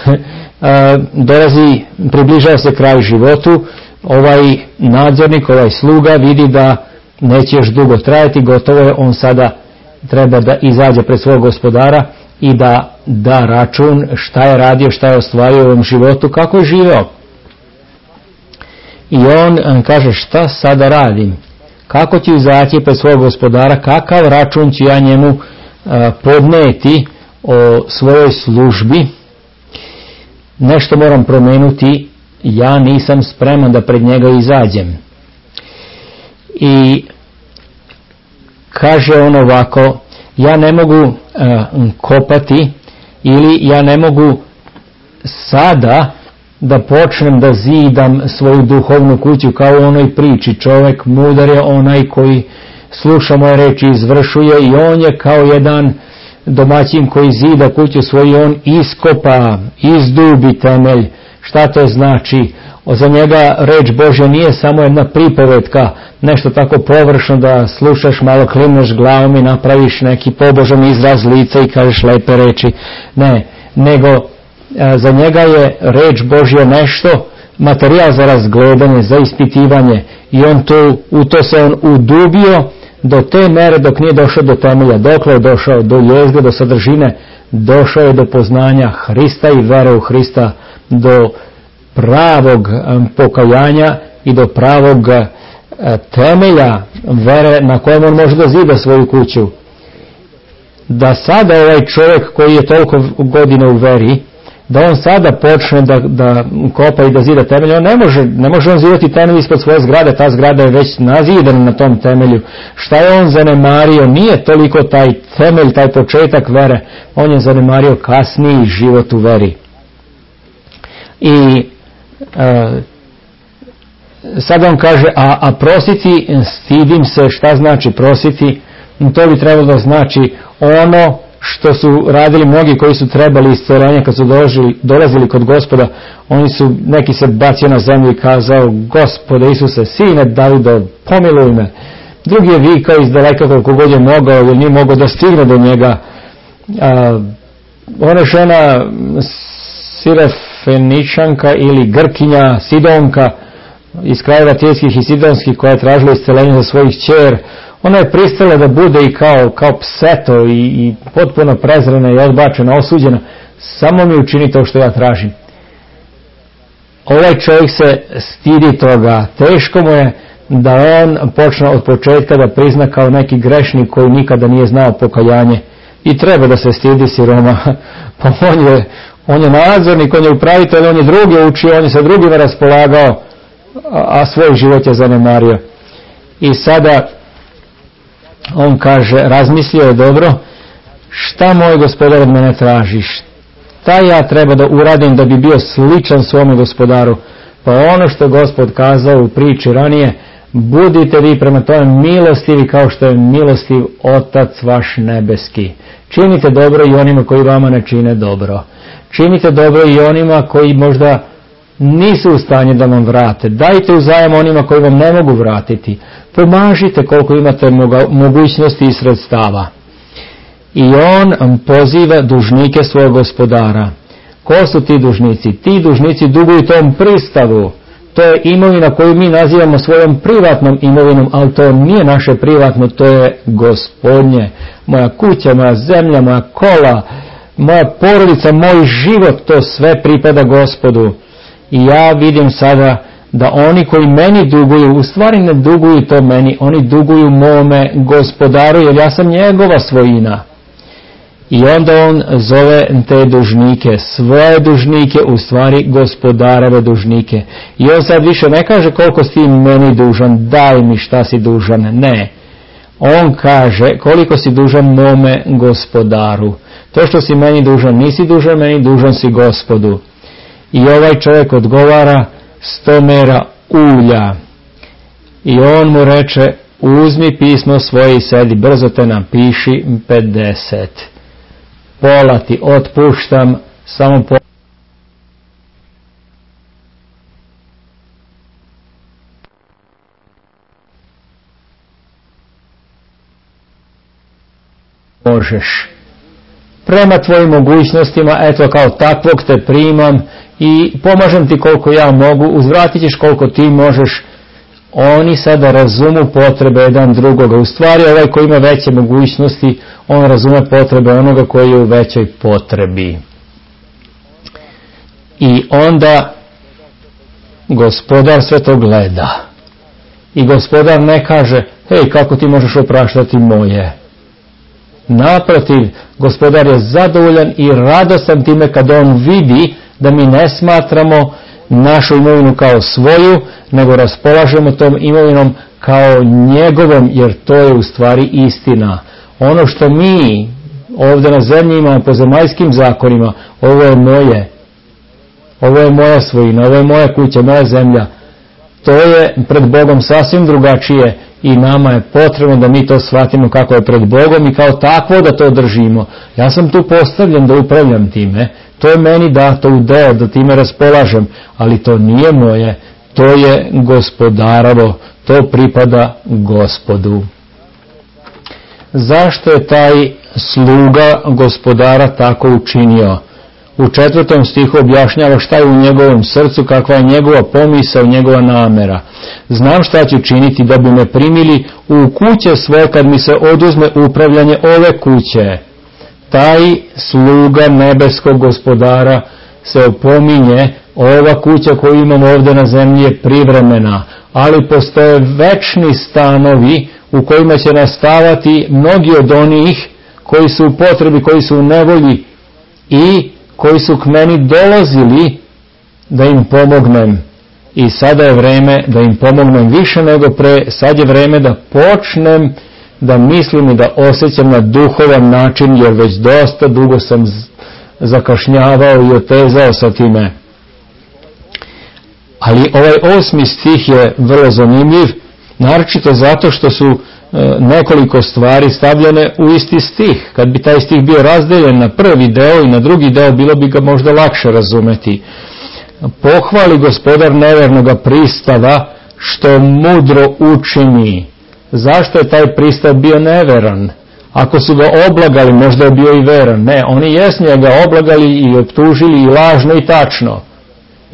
Približava se kraj životu, ovaj nadzornik, ovaj sluga vidi da neće još dugo trajati, gotovo je, on sada treba da izađe pred svog Gospodara i da račun šta je radio, šta je ostvario u ovom životu, kako je živeo. I on kaže, šta sada radim? Kako ću izaći pred svog Gospodara, kakav račun ću ja njemu podneti o svojoj službi? Nešto moram promenuti, ja nisam spreman da pred njega izađem. I kaže on ovako, ja ne mogu kopati, ili ja ne mogu sada da počnem da zidam svoju duhovnu kuću, kao u onoj priči, čovjek mudar je onaj koji sluša moje reči, izvršuje, i on je kao jedan domaćin koji zida kuću svoju, on iskopa, izdubi temelj. Šta to znači? Za njega reč Božja nije samo jedna pripovetka, nešto tako površno da slušaš, malo klimneš glavom i napraviš neki pobožan izraz lica i kažeš lepe reči. Ne, nego za njega je reč Božja nešto, materijal za razgledanje, za ispitivanje, i on u to se on udubio do te mere dok nije došao do temelja. Dokle je došao? Do jezgre, do sadržine, došao je do poznanja Hrista i vere u Hrista, do pravog pokajanja i do pravog temelja vere na kojem on može da zida svoju kuću. Da sada ovaj čovjek koji je toliko godina u veri, da on sada počne da kopa i da zida temelje, on ne može on zidati temelj ispod svoje zgrade, ta zgrada je već nazidana na tom temelju. Šta je on zanemario? Nije toliko taj temelj, taj početak vere, on je zanemario kasniji život u veri. I sada on kaže, a prositi, stidim se. Šta znači prositi? To bi trebalo da znači ono što su radili mnogi koji su trebali isceljenje kad su dolazili kod Gospoda. Neki se bacio na zemlju i kazao, Gospode Isuse, sine Davidov, pomiluj me. Drugi je vikao iz daleka koliko god je mogao, jer nije mogao da stigne do njega. Ona žena Feničanka ili Grkinja, Sidonka, iz krajeva Tirskih i Sidonskih, koja je tražila isceljenje za svojih kćer. Ona je pristala da bude i kao pseto i potpuno prezrena i odbačena, osuđena. Samo mi učini to što ja tražim. Ovaj čovjek se stidi toga. Teško mu je da on počne od početka da prizna kao neki grešnik koji nikada nije znao pokajanje. I treba da se stidi siroma. Pa on je nadzornik, on je upravitelj, on je druge učio, on je sa drugima raspolagao, a svoj život je zanemario. I sada on kaže, razmislio je dobro, šta moj gospodar od mene traži, šta ja treba da uradim da bi bio sličan svome gospodaru. Pa ono što je Gospod kazao u priči ranije, budite vi prema tome milostivi kao što je milostiv Otac vaš nebeski. Činite dobro i onima koji vama ne čine dobro. Činite dobro i onima koji možda nisu u stanju da vam vrate. Dajte uzajam onima koji vam ne mogu vratiti. Pomažite koliko imate mogućnosti i sredstava. I on poziva dužnike svojeg gospodara. Ko su ti dužnici? Ti dužnici duguju tom pristavu. To je imovina koju mi nazivamo svojom privatnom imovinom, ali to nije naše privatno, to je Gospodnje. Moja kuća, moja zemlja, moja kola, moja porodica, moj život, to sve pripada Gospodu. I ja vidim sada da oni koji meni duguju, u stvari ne duguju to meni, oni duguju mome gospodaru, jer ja sam njegova svojina. I onda on zove te dužnike, svoje dužnike, u stvari gospodarove dužnike. I on sad više ne kaže koliko si ti meni dužan, daj mi šta si dužan, ne. On kaže koliko si dužan mome gospodaru. To što si meni dužan, nisi dužan meni, dužan si Gospodu. I ovaj čovjek odgovara 100 mera ulja. I on mu reče, uzmi pismo svoje i sedi, brzo te napiši 50. Pola ti otpuštam, samo možeš. Prema tvojim mogućnostima, eto kao takvog te primam i pomažem ti koliko ja mogu, uzvratit ćeš koliko ti možeš. Oni sada razumu potrebe jedan drugoga. U stvari ovaj koji ima veće mogućnosti, on razume potrebe onoga koji je u većoj potrebi. I onda gospodar sve to gleda. I gospodar ne kaže, hej, kako ti možeš opraštati moje? Naprotiv, gospodar je zadovoljan i radostan time kad on vidi da mi ne smatramo našu imovinu kao svoju, nego raspolažemo tom imovinom kao njegovom, jer to je u stvari istina. Ono što mi ovdje na zemlji imamo po zemaljskim zakonima, ovo je moje. Ovo je moja svojina, ovo je moja kuća, moja zemlja. To je pred Bogom sasvim drugačije i nama je potrebno da mi to shvatimo kako je pred Bogom i kao takvo da to držimo. Ja sam tu postavljen da upravljam time. To je meni dato u deo da time raspolažem, ali to nije moje, to je gospodarovo, to pripada Gospodu. Zašto je taj sluga gospodara tako učinio? U 4. stihu objašnjava šta je u njegovom srcu, kakva je njegova pomisao, njegova namera. Znam šta ću činiti da bi me primili u kuće svoje kad mi se oduzme upravljanje ove kuće. Taj sluga nebeskog gospodara se opominje, ova kuća koju imam ovdje na zemlji je privremena, ali postoje večni stanovi u kojima će nastavati mnogi od onih koji su u potrebi, koji su u nevolji i koji su k meni dolazili da im pomognem. I sada je vreme da im pomognem više nego pre, sad je vreme da počnem da mislim i da osjećam na duhovan način, jer već dosta dugo sam zakašnjavao i otezao sa time. Ali ovaj 8. stih je vrlo zanimljiv, naročito zato što su nekoliko stvari stavljene u isti stih. Kad bi taj stih bio razdeljen na prvi deo i na drugi deo, bilo bi ga možda lakše razumeti. Pohvali gospodar nevernoga pristava što mudro učini. Zašto je taj pristav bio neveran? Ako su ga oblagali, možda je bio i veran. Ne, oni jesnije ga oblagali i optužili i lažno i tačno.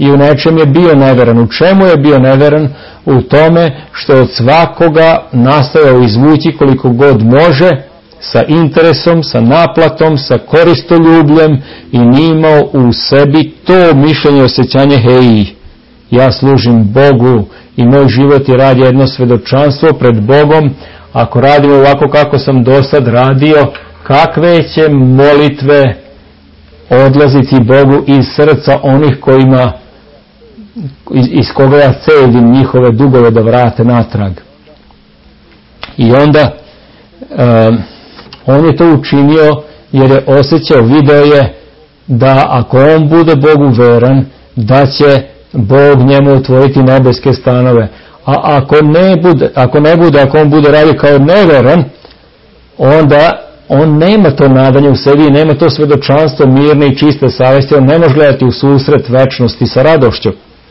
i u nečem je bio neveran. U čemu je bio neveran? U tome što je od svakoga nastojao izvući koliko god može, sa interesom, sa naplatom, sa koristoljubljem, i nije imao u sebi to mišljenje i osjećanje: hej, ja služim Bogu i moj život je rad jedno svedočanstvo pred Bogom. Ako radim ovako kako sam do sad radio, kakve će molitve odlaziti Bogu iz srca onih kojima, iz koga ja cedim njihove dugove da vrate natrag. I onda on je to učinio jer je osjećao, video je da ako on bude Bogu veran, da će Bog njemu otvoriti nebeske stanove. A ako on bude radio kao neveran, onda on nema to nadanje u sebi i nema to svedočanstvo mirne i čiste savjesti. On ne može gledati u susret večnosti sa radošću.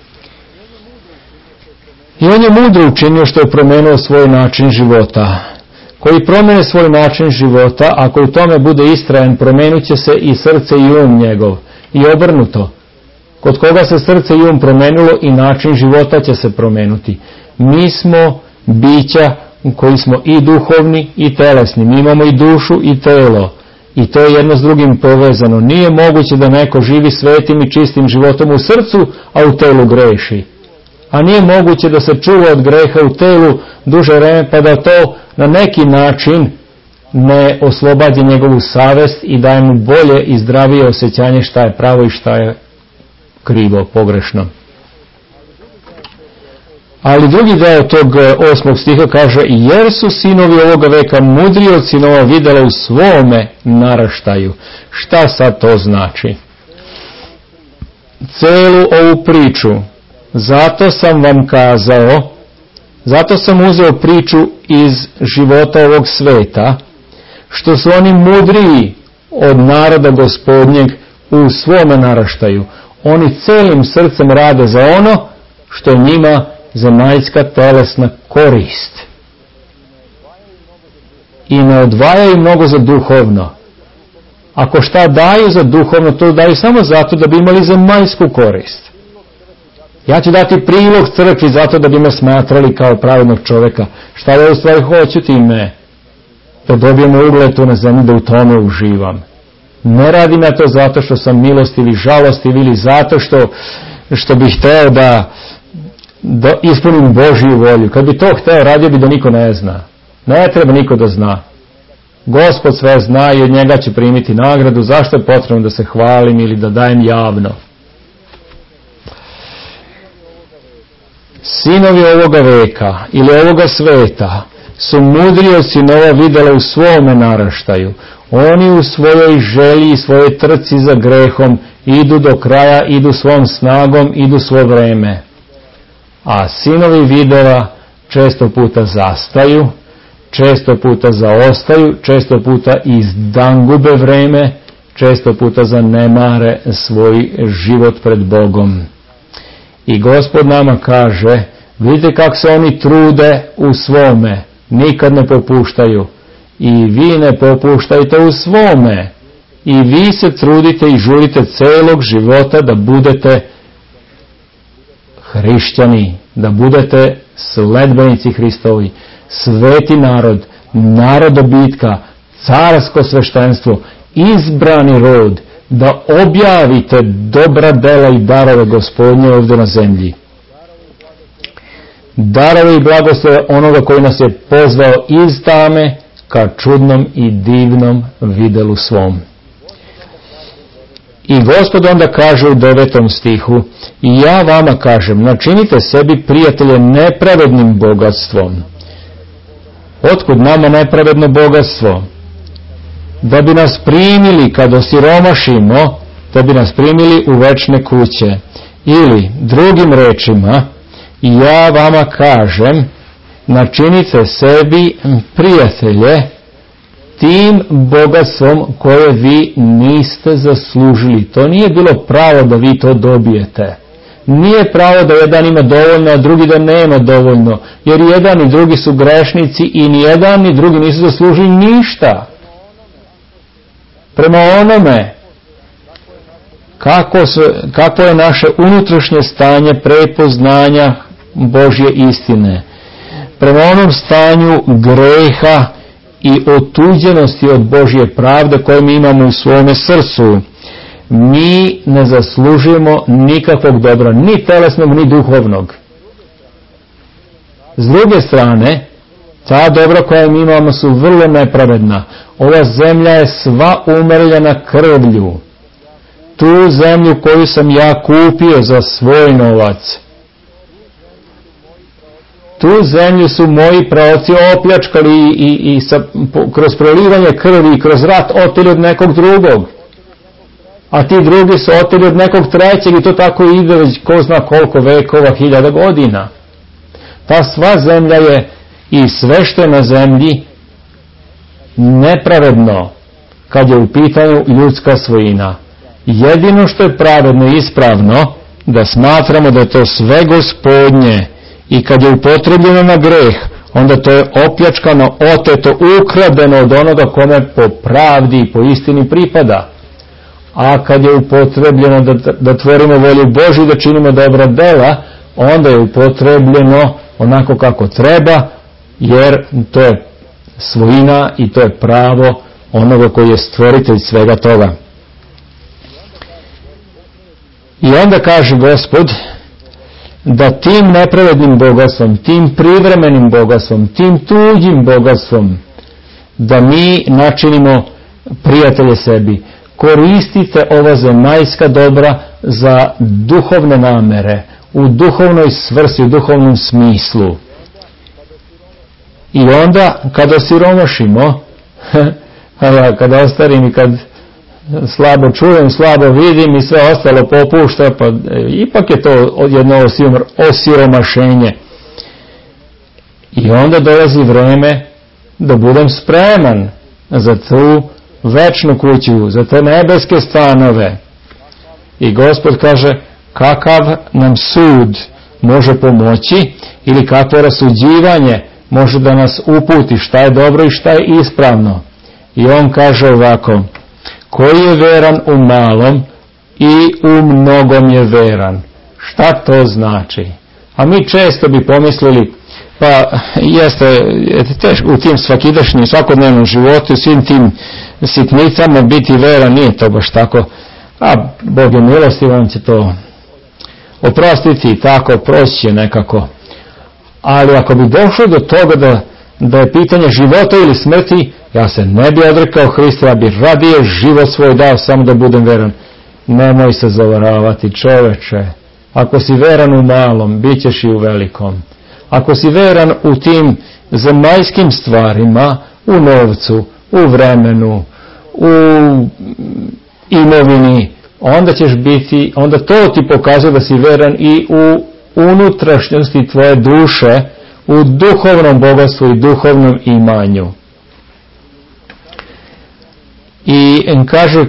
I on je mudro učinio što je promenio svoj način života. Koji promene svoj način života, ako u tome bude istrajan, promenit će se i srce i um njegov. I obrnuto. Kod koga se srce i um promenilo, i način života će se promenuti. Mi smo bića koji smo i duhovni i telesni. Mi imamo i dušu i telo. I to je jedno s drugim povezano. Nije moguće da neko živi svetim i čistim životom u srcu, a u telu greši. A nije moguće da se čuva od greha u telu duže vreme, pa da to na neki način ne oslobadi njegovu savest i daje mu bolje i zdravije osjećanje šta je pravo i šta je krivo, pogrešno. Ali drugi deo tog 8. stiha kaže: jer su sinovi ovoga veka mudriji od sinova videla u svome naraštaju. Šta sad to znači? Celu ovu priču, zato sam vam kazao, zato sam uzeo priču iz života ovog sveta, što su oni mudriji od naroda Gospodnjeg u svome naraštaju. Oni celim srcem rade za ono što je njima zemaljska telesna korist. I ne odvajaju mnogo za duhovno. Ako šta daju za duhovno, to daju samo zato da bi imali zemaljsku korist. Ja ću dati prilog crkvi zato da bi me smatrali kao pravednog čovjeka. Šta da u stvari hoću time? Da dobijemo ugled tu na zemlji, da u tome uživam. Ne radim ja to zato što sam milostiv i žalostiv, ili zato što bih hteo da ispunim Božju volju. Kad bi to hteo, radio bi da niko ne zna. Ne treba niko da zna. Gospod sve zna i od njega će primiti nagradu. Zašto je potrebno da se hvalim ili da dajem javno? Sinovi ovoga veka ili ovoga sveta su mudriji od sinova videla u svome naraštaju. Oni u svojoj želji i svojoj trci za grehom idu do kraja, idu svom snagom, idu svo vreme. A sinovi videla često puta zastaju, često puta zaostaju, često puta izdangube vreme, često puta zanemare svoj život pred Bogom. I Gospod nama kaže: vidite kako se oni trude u svome, nikad ne popuštaju. I vi ne popuštajte u svome. I vi se trudite i žurite celog života da budete hrišćani, da budete sledbenici Hristovi, sveti narod, narod dobitka, carsko sveštenstvo, izbrani rod, da objavite dobra dela i darove Gospodnje ovdje na zemlji. Darove i blagoslove onoga koji nas je pozvao iz tame ka čudnom i divnom videlu svom. I Gospod onda kaže u 9. stihu: i ja vama kažem, načinite sebi prijatelje nepravednim bogatstvom. Otkud nama nepravedno bogatstvo? Da bi nas primili kad osiromašimo, da bi nas primili u večne kuće. Ili, drugim rečima, ja vama kažem, načinite sebi prijatelje tim bogatstvom koje vi niste zaslužili. To nije bilo pravo da vi to dobijete. Nije pravo da jedan ima dovoljno, a drugi da nema dovoljno. Jer jedan i drugi su grešnici i ni jedan ni drugi nisu zaslužili ništa. Prema onome kako je naše unutrašnje stanje prepoznanja Božje istine. Prema onom stanju greha i otuđenosti od Božje pravde koje mi imamo u svome srcu, mi ne zaslužujemo nikakvog dobra, ni telesnog, ni duhovnog. S druge strane, ta dobra koja mi imamo su vrlo nepravedna. Ova zemlja je sva umrljena krvlju. Tu zemlju koju sam ja kupio za svoj novac, tu zemlju su moji praoci opljačkali i kroz prolivanje krvi i kroz rat oteli od nekog drugog. A ti drugi su oteli od nekog trećeg i to tako ide već ko zna koliko vekova, 1000 godina. Ta sva zemlja je i sve što je na zemlji nepravedno kad je u pitanju ljudska svojina. Jedino što je pravedno i ispravno, da smatramo da je to sve Gospodnje i kad je upotrebljeno na greh, onda to je opljačkano, oteto, ukradeno od onoga kome po pravdi i po istini pripada. A kad je upotrebljeno da tvorimo volju Božju i da činimo dobra dela, onda je upotrebljeno onako kako treba, jer to je svojina i to je pravo onoga koji je stvoritelj svega toga. I onda kaže Gospod da tim nepravednim bogatstvom, tim privremenim bogatstvom, tim tuđim bogatstvom, da mi načinimo prijatelje sebi. Koristite ova zemaljska dobra za duhovne namere, u duhovnoj svrsi, u duhovnom smislu. I onda, kada osiromašimo, kada ostarim i kad slabo čujem, slabo vidim i sve ostalo popušta, pa ipak je to jedno osiromašenje. I onda dolazi vreme da budem spreman za tu večnu kuću, za te nebeske stanove. I Gospod kaže, kakav nam sud može pomoći ili kakvo rasuđivanje može da nas uputi šta je dobro i šta je ispravno. I on kaže ovako, koji je veran u malom i u mnogom je veran. Šta to znači? A mi često bi pomislili, pa jeste teško u tim svakidašnjim, svakodnevnom životu, svim tim sitnicama biti veran, nije to baš tako. A Bog je milostiv, on će to oprostiti i tako, proći će nekako. Ali ako bi došlo do toga da je pitanje života ili smrti, ja se ne bi odrekao Hrista, ja bi radije život svoj dao samo da budem veran. Nemoj se zavaravati, čoveče. Ako si veran u malom, bit ćeš i u velikom. Ako si veran u tim zemaljskim stvarima, u novcu, u vremenu, u imovini, onda ćeš biti, onda to ti pokazuje da si veran i u unutrašnjosti tvoje duše, u duhovnom bogatstvu i duhovnom imanju. I kaže,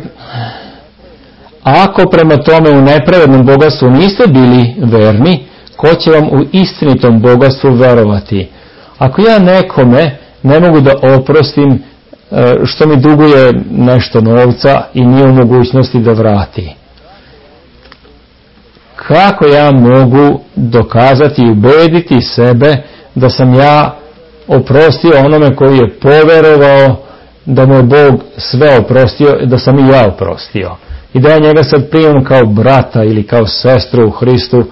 ako prema tome u nepravednom bogatstvu niste bili verni, ko će vam u istinitom bogatstvu verovati? Ako ja nekome ne mogu da oprostim što mi duguje nešto novca i nije u mogućnosti da vrati, kako ja mogu dokazati i ubediti sebe da sam ja oprostio onome koji je poverovao da mu je Bog sve oprostio i da sam i ja oprostio i da ja njega sad primam kao brata ili kao sestru u Hristu?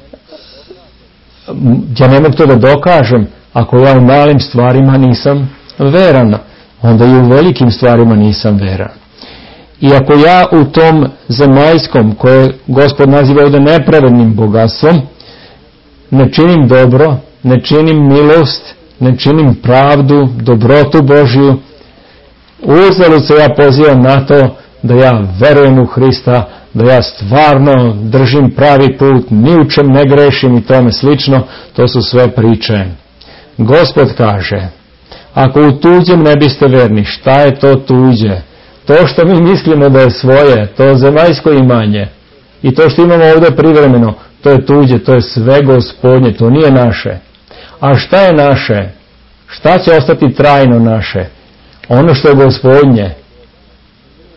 Ja ne mogu to da dokažem ako ja u malim stvarima nisam veran, onda i u velikim stvarima nisam veran. I ako ja u tom zemaljskom, koje Gospod naziva ovdje nepravednim bogatstvom, ne činim dobro, ne činim milost, ne činim pravdu, dobrotu Božju, uzalud se ja pozivam na to da ja verujem u Hrista, da ja stvarno držim pravi put, ni u čem ne grešim i tome slično, to su sve priče. Gospod kaže, ako u tuđem ne biste verni, šta je to tuđe? To što mi mislimo da je svoje, to zemaljsko imanje i to što imamo ovdje privremeno, to je tuđe, to je sve Gospodnje, to nije naše. A šta je naše? Šta će ostati trajno naše? Ono što je Gospodnje.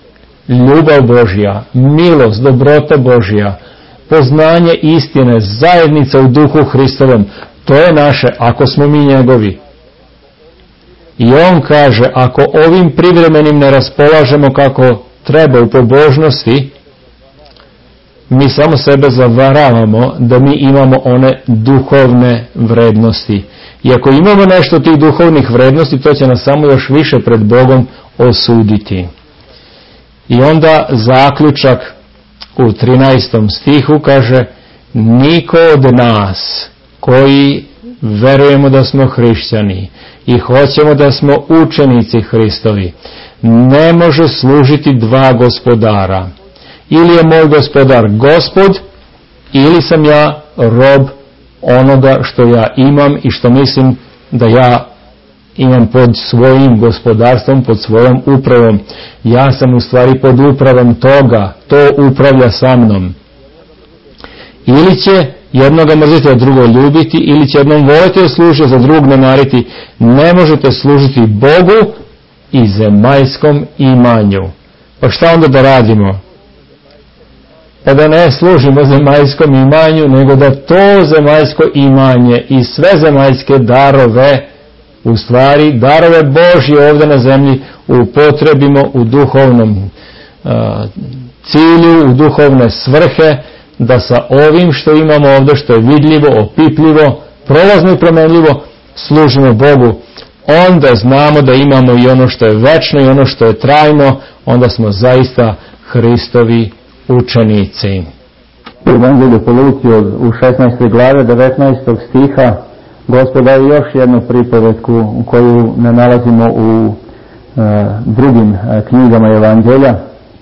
ljubav Božja, milost, dobrota Božja, poznanje istine, zajednica u duhu Hristovom, to je naše ako smo mi njegovi. I on kaže, ako ovim privremenim ne raspolažemo kako treba u pobožnosti, mi samo sebe zavaravamo da mi imamo one duhovne vrednosti. I ako imamo nešto tih duhovnih vrednosti, to će nas samo još više pred Bogom osuditi. I onda zaključak u 13. stihu kaže, niko od nas koji verujemo da smo hrišćani i hoćemo da smo učenici Hristovi, ne može služiti dva gospodara. Ili je moj gospodar Gospod, ili sam ja rob onoga što ja imam i što mislim da ja imam pod svojim gospodarstvom, pod svojom upravom. Ja sam u stvari pod upravom toga, to upravlja sa mnom. Ili će jednoga mrziti, a drugo ljubiti, ili će jednom voliti da služi, a za drugog ne mariti. Ne možete služiti Bogu i zemaljskom imanju. Pa šta onda da radimo? Pa da ne služimo zemaljskom imanju, nego da to zemaljsko imanje i sve zemaljske darove, u stvari darove Božje ovdje na zemlji, upotrebimo u duhovnom cilju, u duhovne svrhe, da sa ovim što imamo ovdje, što je vidljivo, opipljivo, prolazno i promenljivo, služimo Bogu. Onda znamo da imamo i ono što je večno i ono što je trajno, onda smo zaista Hristovi učenici. U Evanđelju po Luki u 16. glave 19. stiha Gospod daje još jednu pripovetku koju ne nalazimo u drugim knjigama Evanđelja.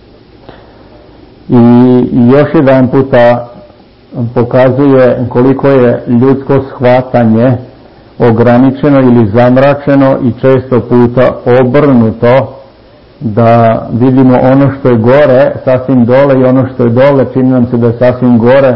I još jedan puta pokazuje koliko je ljudsko shvatanje ograničeno ili zamračeno i često puta obrnuto, da vidimo ono što je gore sasvim dole i ono što je dole čini nam se da je sasvim gore.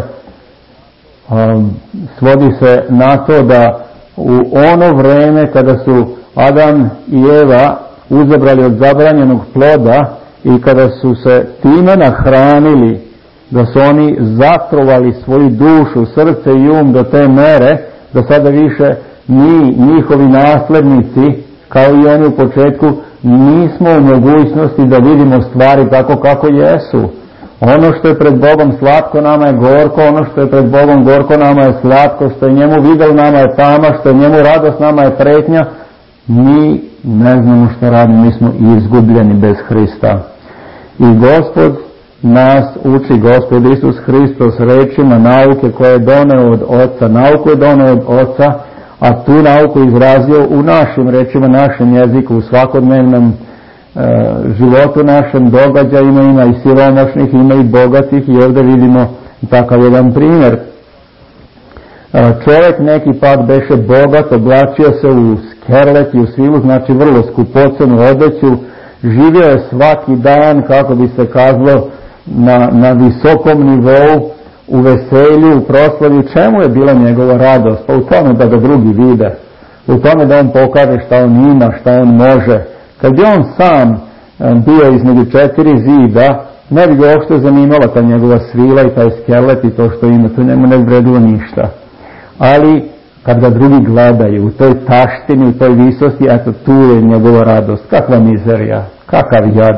Svodi se na to da u ono vreme kada su Adam i Eva uzabrali od zabranjenog ploda i kada su se time nahranili, da su oni zatrovali svoju dušu, srce i um do te mere da sada više mi, njihovi naslednici, kao i oni u početku, nismo u mogućnosti da vidimo stvari tako kako jesu. Ono što je pred Bogom slatko, nama je gorko, ono što je pred Bogom gorko, nama je slatko, što je njemu vidjel, nama je tama, što je njemu radost, nama je pretnja. Mi ne znamo što radimo, mi smo izgubljeni bez Hrista. I Gospod nas uči, Gospod Isus Hristos, rečima nauke koje je doneo od Oca. Nauku je doneo od Oca, a tu nauku izrazio u našim rečima, našem jeziku, u svakodnevnom životu našem, događajima, ima i siromašnih, ima i bogatih, i ovdje vidimo takav jedan primjer. Čovjek neki pak beše bogat, oblačio se u skerlet i u svilu, znači vrlo skupocenu odeću, živio je svaki dan, kako bi se kazalo, na visokom nivou, u veselju, u proslavi. U čemu je bila njegova radost? Pa u tome da ga drugi vide, u tome da on pokaže šta on ima, šta on može. Kad bi on sam bio između četiri zida, ne bi ga uopšte zanimala ta njegova svila i taj skelet i to što ima, to njemu ne vredilo ništa. Ali kad ga drugi gledaju u toj taštini, u toj visosti, eto tu je njegova radost. Kakva mizerija, kakav jad.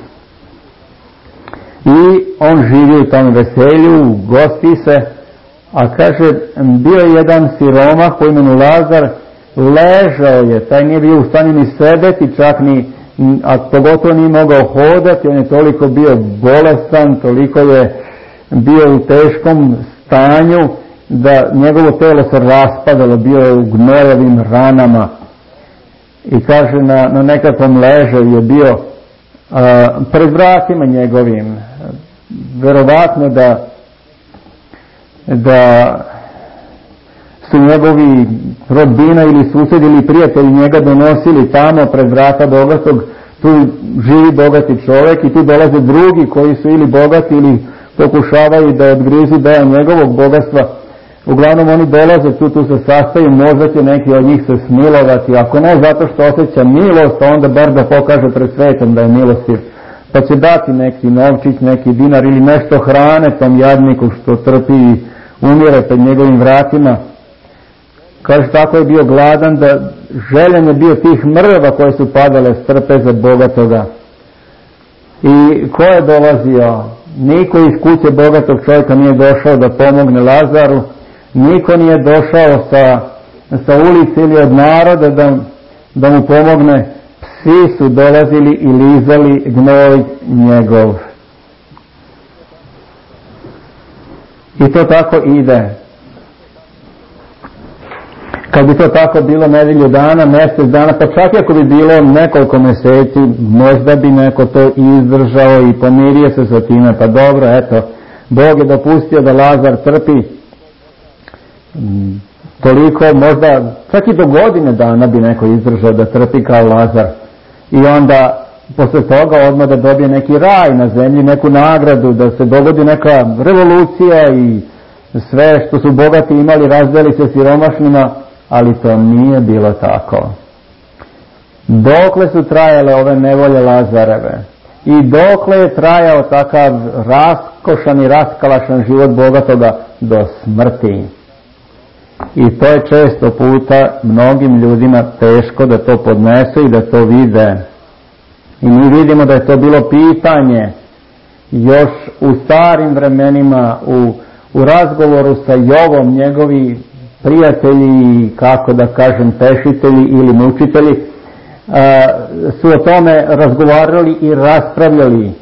I on živi u tom veselju, gosti se, a kaže, bio je jedan siromah po imenu Lazar, ležao je, taj nije bio u stanju ni sedeti, čak ni, a pogotovo nije mogao hodati, on je toliko bio bolestan, toliko je bio u teškom stanju, da njegovo telo se raspadalo, bio je u gnojevim ranama. I kaže, na nekakvom ležaju je bio pred vratima njegovim. Verovatno da su njegovi rodbina ili susjedi ili prijatelji njega donosili tamo pred vrata bogatog. Tu živi bogati čovjek i tu dolaze drugi koji su ili bogati ili pokušavaju da odgrizu deo njegovog bogatstva. Uglavnom oni dolaze tu se sastaju, možda će neki od njih se smilovati, ako ne zato što osjeća milost, onda bar da pokaže pred svetom da je milostiv. pa će dati neki novčić, neki dinar ili nešto hrane tom jadniku što trpi i umire pred njegovim vratima. Kaže, tako je bio gladan da željen je bio tih mrva koje su padale s trpeza bogatoga. I ko je dolazio? Niko iz kuće bogatog čovjeka nije došao da pomogne Lazaru, niko nije došao sa ulice ili od naroda da mu pomogne. Svi su dolazili i lizali gnoj njegov. I to tako ide. Kad bi to tako bilo nedelju dana, mjesec dana, pa čak i ako bi bilo nekoliko mjeseci, možda bi neko to izdržao i pomirio se sa time. Pa dobro, eto, Bog je dopustio da Lazar trpi toliko, možda čak i do godine dana bi neko izdržao da trpi kao Lazar. I onda posle toga odmah da dobije neki raj na zemlji, neku nagradu, da se dogodi neka revolucija i sve što su bogati imali razdeli se siromašnima, ali to nije bilo tako. Dokle su trajale ove nevolje Lazareve i dokle je trajao takav raskošan i raskalašan život bogatoga do smrti. I to je često puta mnogim ljudima teško da to podnesu i da to vide. I mi vidimo da je to bilo pitanje još u starim vremenima, u razgovoru sa Jovom, njegovi prijatelji, kako da kažem, pešitelji ili mučitelji, su o tome razgovarali i raspravljali.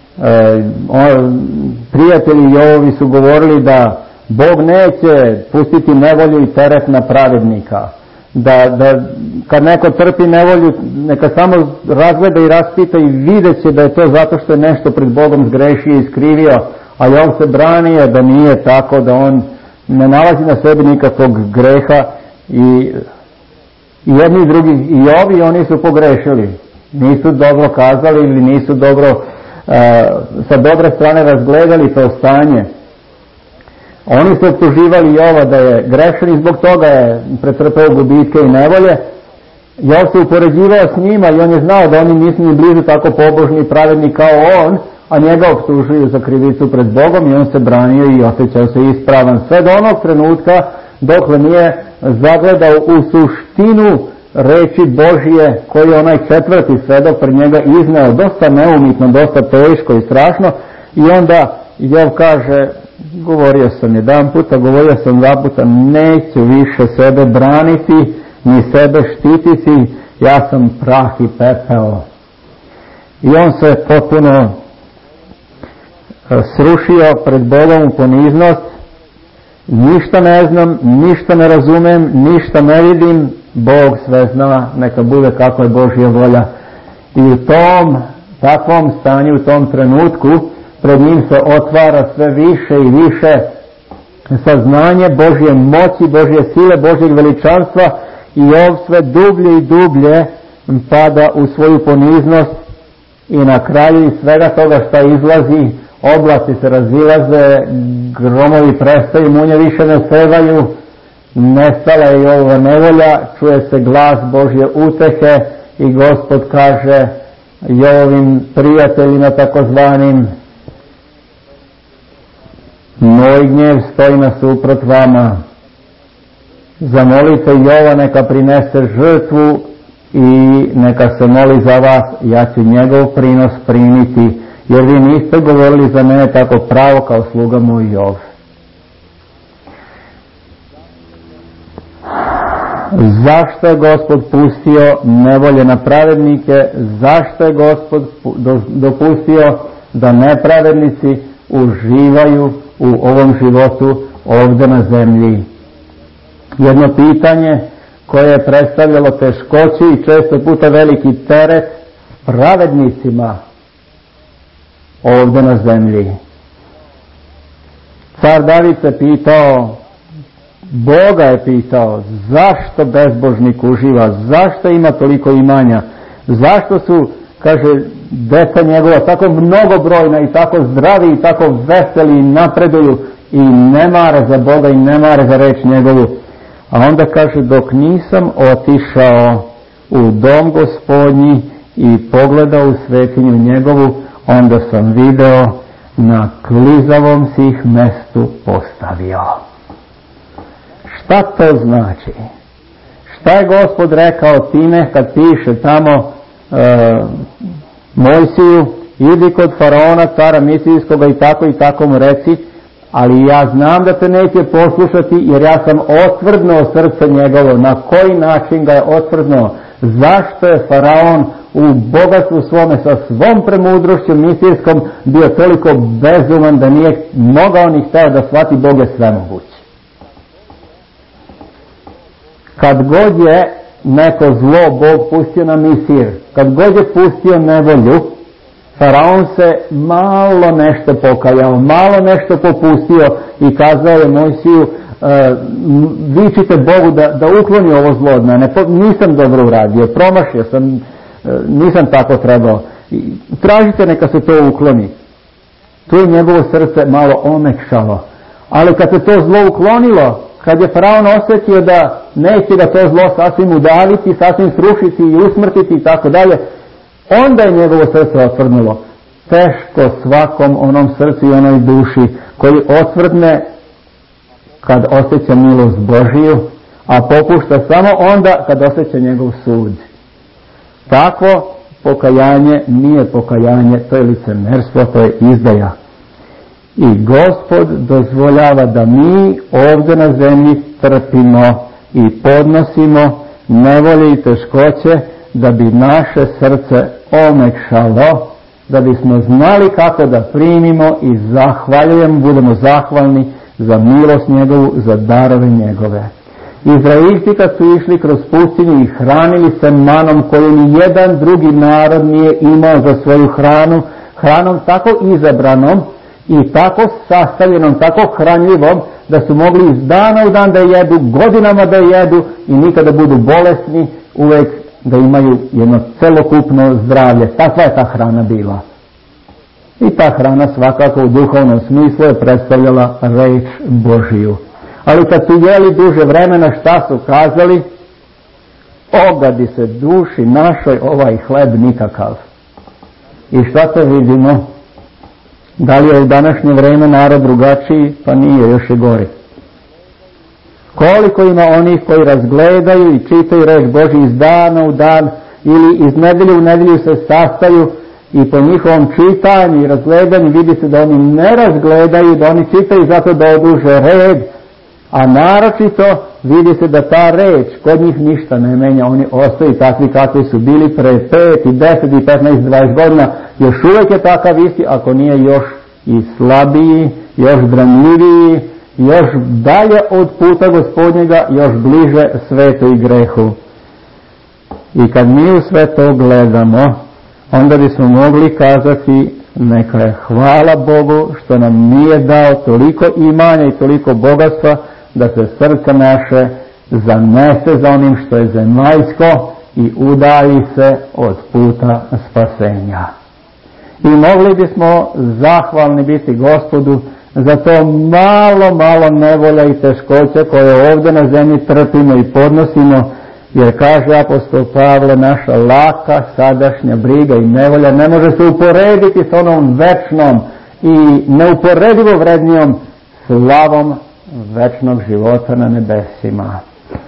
Prijatelji Jovovi su govorili da Bog neće pustiti nevolju i teret na pravednika. Da kad neko trpi nevolju, neka samo razgleda i raspita i vidjet će da je to zato što je nešto pred Bogom zgrešio i skrivio, a Jov se branio da nije tako, da on ne nalazi na sebi nikakvog greha i jedni i drugi i ovi oni su pogrešili. Nisu dobro kazali ili nisu dobro sa dobre strane razgledali to stanje. Oni su optuživali Jova da je grešan i zbog toga je pretrpeo gubitke i nevolje. Jov se upoređivao s njima i on je znao da oni nisu ni blizu tako pobožni i pravedni kao on, a njega optužuju za krivicu pred Bogom i on se branio i osjećao se ispravan. Sve do onog trenutka dok nije zagledao u suštinu reči Božije koju je onaj četvrti svedok pred njega izneo, dosta neumitno, dosta teško i strašno, i onda Jov kaže, govorio sam jedan puta, govorio sam dva puta, neću više sebe braniti, ni sebe štititi, ja sam prah i pepeo. I on se potpuno srušio pred Bogom u poniznost, ništa ne znam, ništa ne razumem, ništa ne vidim, Bog sve zna, neka bude kako je Božja volja. I u tom takvom stanju, u tom trenutku, pred njim se otvara sve više i više saznanje Božje moći, Božje sile, Božjeg veličanstva, i on sve dublje i dublje pada u svoju poniznost i na kraju iz svega toga što izlazi, oblaci se razilaze, gromovi prestaju, munje više ne sevaju, nestala je i ova nevolja, čuje se glas Božje utehe i Gospod kaže Jovovim prijateljima takozvanim, moj gnjev stoji nasuprot vama, zamolite Jova neka prinese žrtvu i neka se moli za vas, ja ću njegov prinos primiti, jer vi niste govorili za mene tako pravo kao sluga moj Jov. Zašto je Gospod pustio nevolje na pravednike? Zašto je Gospod dopustio da nepravednici uživaju u ovom životu ovdje na zemlji? Jedno pitanje koje je predstavljalo teškoći i često puta veliki teret pravednicima ovdje na zemlji. Car David se pitao, Boga je pitao, zašto bezbožnik uživa, zašto ima toliko imanja, zašto su, kaže, deca njegova tako mnogobrojna i tako zdravi i tako veseli i napreduju i ne mare za Boga i ne mare za reč njegovu. A onda kaže, dok nisam otišao u dom Gospodnji i pogledao u svetinju njegovu, onda sam video na klizavom si ih mestu postavio. Šta to znači? Šta je Gospod rekao time kad piše tamo Mojsiju, idi kod faraona, cara Misrijskoga i tako mu reci, ali ja znam da te neće poslušati jer ja sam otvrdnuo srce njegovo. Na koji način ga je otvrdnuo? Zašto je faraon u bogatstvu svome sa svom premudrošću misijskom bio toliko bezuman da nije mogao ni hteo da shvati Bog je svemoguć? Kad god je neko zlo Bog pustio na Misir, kad god je pustio nevolju, faraon se malo nešto pokajao, malo nešto popustio i kazao je Mojsiju, vičite Bogu da ukloni ovo zlo od mene, nisam dobro uradio, promašio sam, nisam tako trebao, tražite neka se to ukloni. Tu je njegovo srce malo omekšalo, ali kad se to zlo uklonilo, kad je faraon osjetio da neće da to zlo sasvim udaviti, sasvim srušiti i usmrtiti i tako dalje, onda je njegovo srce otvrdnulo. Teško svakom onom srcu i onoj duši koji otvrdne kad osjeća milost Božiju, a popušta samo onda kad osjeća njegov sud. Takvo pokajanje nije pokajanje, to je licemerstvo, to je izdaja. I Gospod dozvoljava da mi ovdje na zemlji trpimo i podnosimo nevolje i teškoće da bi naše srce omekšalo, da bismo znali kako da primimo i zahvaljujemo, budemo zahvalni za milost njegovu, za darove njegove. Izraelci kad su išli kroz pustinju i hranili se manom koju ni jedan drugi narod nije imao za svoju hranu, hranom tako izabranom i tako sastavljenom, tako hranljivom da su mogli iz dana u dan da jedu, godinama da jedu i nikada budu bolesni, uvek da imaju jedno celokupno zdravlje. Takva je ta hrana bila. I ta hrana svakako u duhovnom smislu je predstavljala reč Božiju. Ali kad su jeli duže vremena, šta su kazali? Ogadi se duši našoj ovaj hleb nikakav. I šta to vidimo? Da li je u današnje vreme narod drugačiji? Pa nije, još je gori. Koliko ima onih koji razgledaju i čitaju reč Božju iz dana u dan ili iz nedelje u nedelju se sastaju i po njihovom čitanju i razgledanju vidi se da oni ne razgledaju, da oni čitaju zato da oduže red, a naročito vidi se da ta reč kod njih ništa ne menja, oni ostaju takvi kakvi su bili pre 5 i 10 i 15 20 godina, još uvijek je takav isti, ako nije još i slabiji, još dramljiviji, još dalje od puta Gospodnjega, još bliže svetu i grehu. I kad mi u sve to gledamo, onda bismo mogli kazati neka je hvala Bogu što nam nije dao toliko imanja i toliko bogatstva da se srce naše zanese za onim što je zemaljsko i udalji se od puta spasenja. I mogli bismo zahvalni biti Gospodu za to malo nevolja i teškoće koje ovdje na zemlji trpimo i podnosimo, jer kaže apostol Pavle, naša laka sadašnja briga i nevolja ne može se uporediti s onom večnom i neuporedivo vrednijom slavom večnog života na nebesima.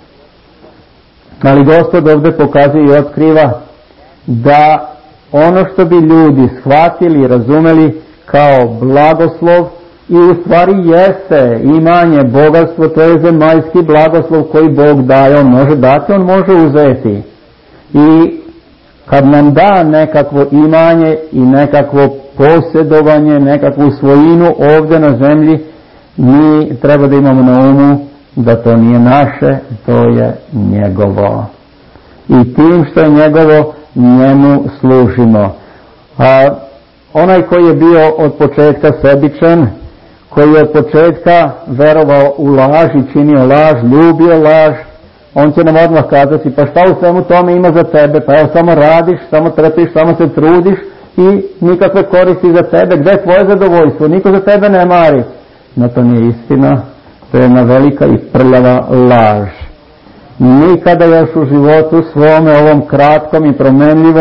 Ali Gospod ovdje pokazuje i otkriva da ono što bi ljudi shvatili i razumeli kao blagoslov i u stvari jeste imanje, bogatstvo, to je zemaljski blagoslov koji Bog daje, on može dati, on može uzeti. I kad nam da nekakvo imanje i nekakvo posjedovanje, nekakvu svojinu ovdje na zemlji, mi treba da imamo na umu da to nije naše, to je njegovo. I tim što je njegovo, njemu služimo. A onaj koji je bio od početka sebičan, koji je od početka verovao u laž i činio laž, ljubio laž, on će nam odmah kazati, pa šta u svemu tome ima za tebe, pa evo samo radiš, samo trpiš, samo se trudiš i nikakve koristi za tebe, gdje je tvoje zadovoljstvo, niko za tebe ne mari. No to nije istina, to je jedna velika i prljava laž. Nikada još u životu svome, ovom kratkom i promenljivom,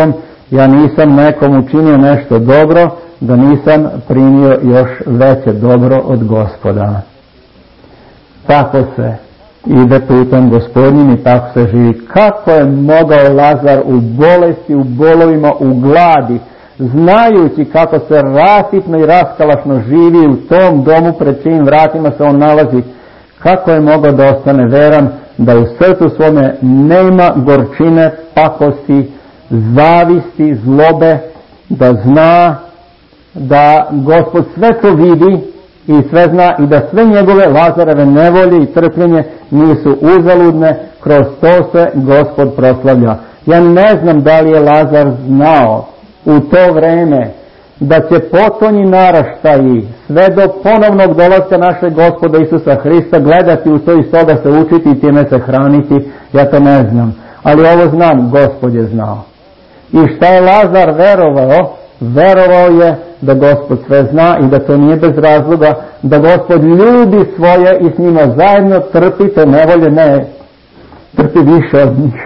ja nisam nekom učinio nešto dobro, da nisam primio još veće dobro od Gospoda. Tako se ide putem Gospodnjim i tako se živi. Kako je mogao Lazar u bolesti, u bolovima, u gladi, znajući kako se rasipno i raskalašno živi u tom domu pred čijim vratima se on nalazi, kako je mogao da ostane veran, da u srcu svome nema gorčine, pakosti, zavisti, zlobe, da zna da Gospod sve to vidi i sve zna i da sve njegove Lazareve nevolje i trpljenje nisu uzaludne, kroz to se Gospod proslavlja. Ja ne znam da li je Lazar znao u to vreme da će potonji naraštaji sve do ponovnog dolaska našeg Gospoda Isusa Hrista gledati u to i toga se učiti i time se hraniti. Ja to ne znam, ali ovo znam, Gospod je znao. I šta je Lazar verovao? Verovao je da Gospod sve zna i da to nije bez razloga, da Gospod ljubi svoje i s njima zajedno trpite nevolje, ne trpi više od njih.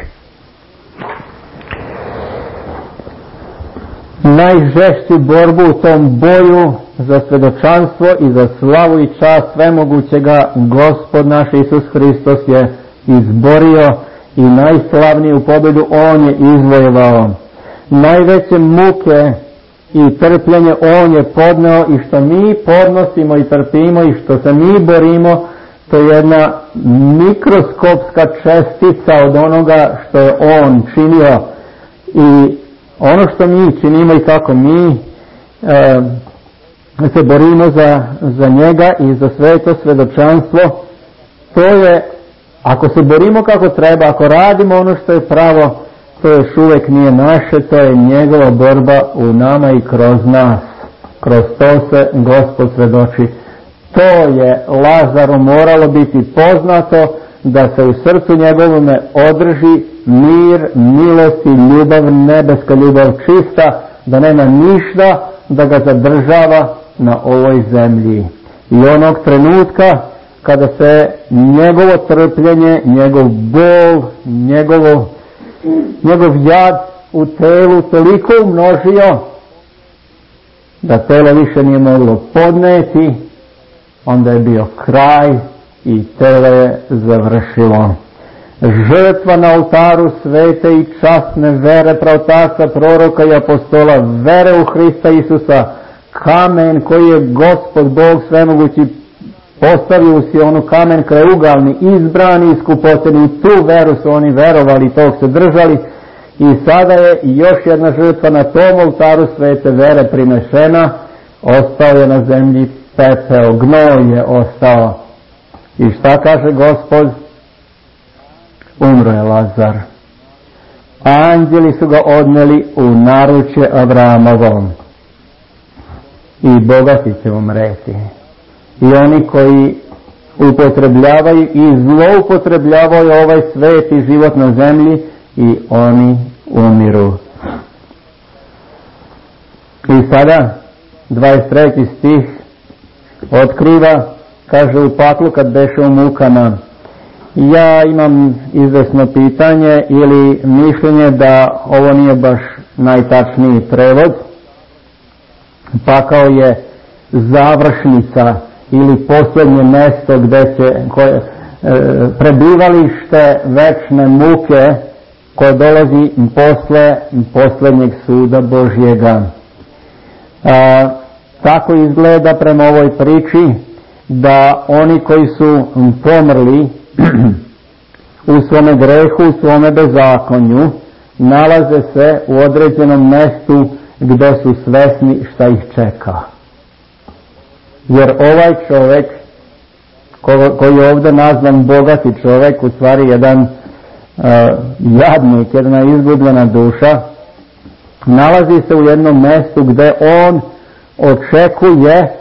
Najžešću borbu u tom boju za svedočanstvo i za slavu i čast svemogućega Gospod naš Isus Hristos je izborio i najslavniju pobjedu On je izvojevao. Najveće muke i trpljenje On je podneo i što mi podnosimo i trpimo i što se mi borimo, to je jedna mikroskopska čestica od onoga što je On činio. I ono što mi činimo i kako mi se borimo za njega i za sveto svedočanstvo, to je, ako se borimo kako treba, ako radimo ono što je pravo, to još uvijek nije naše, to je njegova borba u nama i kroz nas. Kroz to se Gospod svedoči. To je Lazaru moralo biti poznato, da se u srcu njegovome održi mir, milost i ljubav, nebeska ljubav čista, da nema ništa da ga zadržava na ovoj zemlji. I onog trenutka kada se njegovo trpljenje, njegov bol, njegov jad u telu toliko umnožio da telo više nije moglo podneti, onda je bio kraj i telo je završilo. Žrtva na oltaru svete i časne vere pravtarca, proroka i apostola, vere u Hrista Isusa, kamen koji je Gospod Bog svemogući postavio u Sionu, kamen kraugalni, izbrani i skupoceni, u tu veru su oni verovali, tog se držali, i sada je još jedna žrtva na tom oltaru svete vere prinešena, ostao je na zemlji pepeo, gnoj je ostao. I šta kaže Gospod? Umro je Lazar. Anđeli su ga odneli u naručje Avramovom. I bogati će umreti. I oni koji upotrebljavaju i zloupotrebljavaju ovaj sveti život na zemlji, i oni umiru. I sada 23. stih otkriva, kaže u paklu kad beše u mukama. Ja imam izvesno pitanje ili mišljenje da ovo nije baš najtačniji prevod. Pakao je završnica ili posljednje mjesto gdje će prebivalište večne muke koje dolazi posle posljednjeg suda Božjega. Tako izgleda prema ovoj priči da oni koji su pomrli u svome grehu, u svome bezakonju, nalaze se u određenom mjestu gdje su svesni šta ih čeka. Jer ovaj čovjek koji je ovdje nazvan bogati čovjek, u stvari jedan jadnik, jedna izgubljena duša, nalazi se u jednom mjestu gdje on očekuje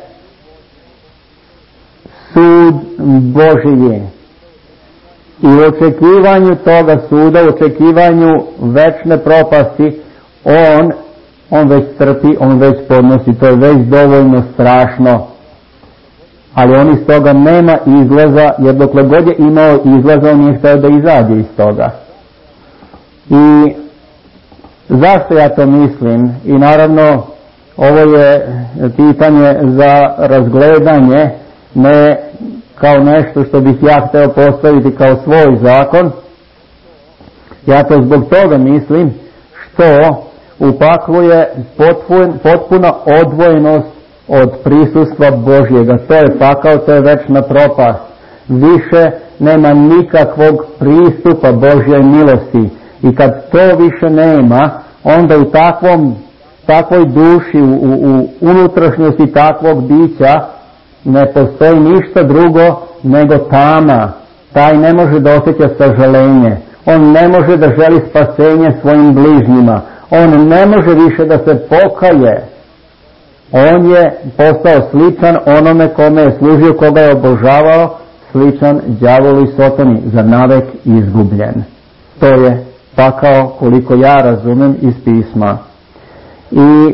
sud Božji. I u očekivanju toga suda, u očekivanju večne propasti, on već trpi, on već podnosi, to je već dovoljno strašno. Ali on iz toga nema izlaza, jer dokle god je imao izlaza, on nije htio da izađe iz toga. I Zašto ja to mislim? I naravno ovo je pitanje za razgledanje, ne kao nešto što bih ja hteo postaviti kao svoj zakon. Ja to zbog toga mislim što u paklu je potpuna odvojenost od prisustva Božjega. To je pakao, to je večna propast. Više nema nikakvog pristupa Božjoj milosti. I kad to više nema, onda u takvoj duši, u unutrašnjosti takvog bića ne postoji ništa drugo nego tama. Taj ne može da osjeća sažalenje. On ne može da želi spasenje svojim bližnjima. On ne može više da se pokaje. On je postao sličan onome kome je služio, koga je obožavao, sličan đavolu i Sotoni, za navek izgubljen. To je pakao, koliko ja razumem iz pisma. I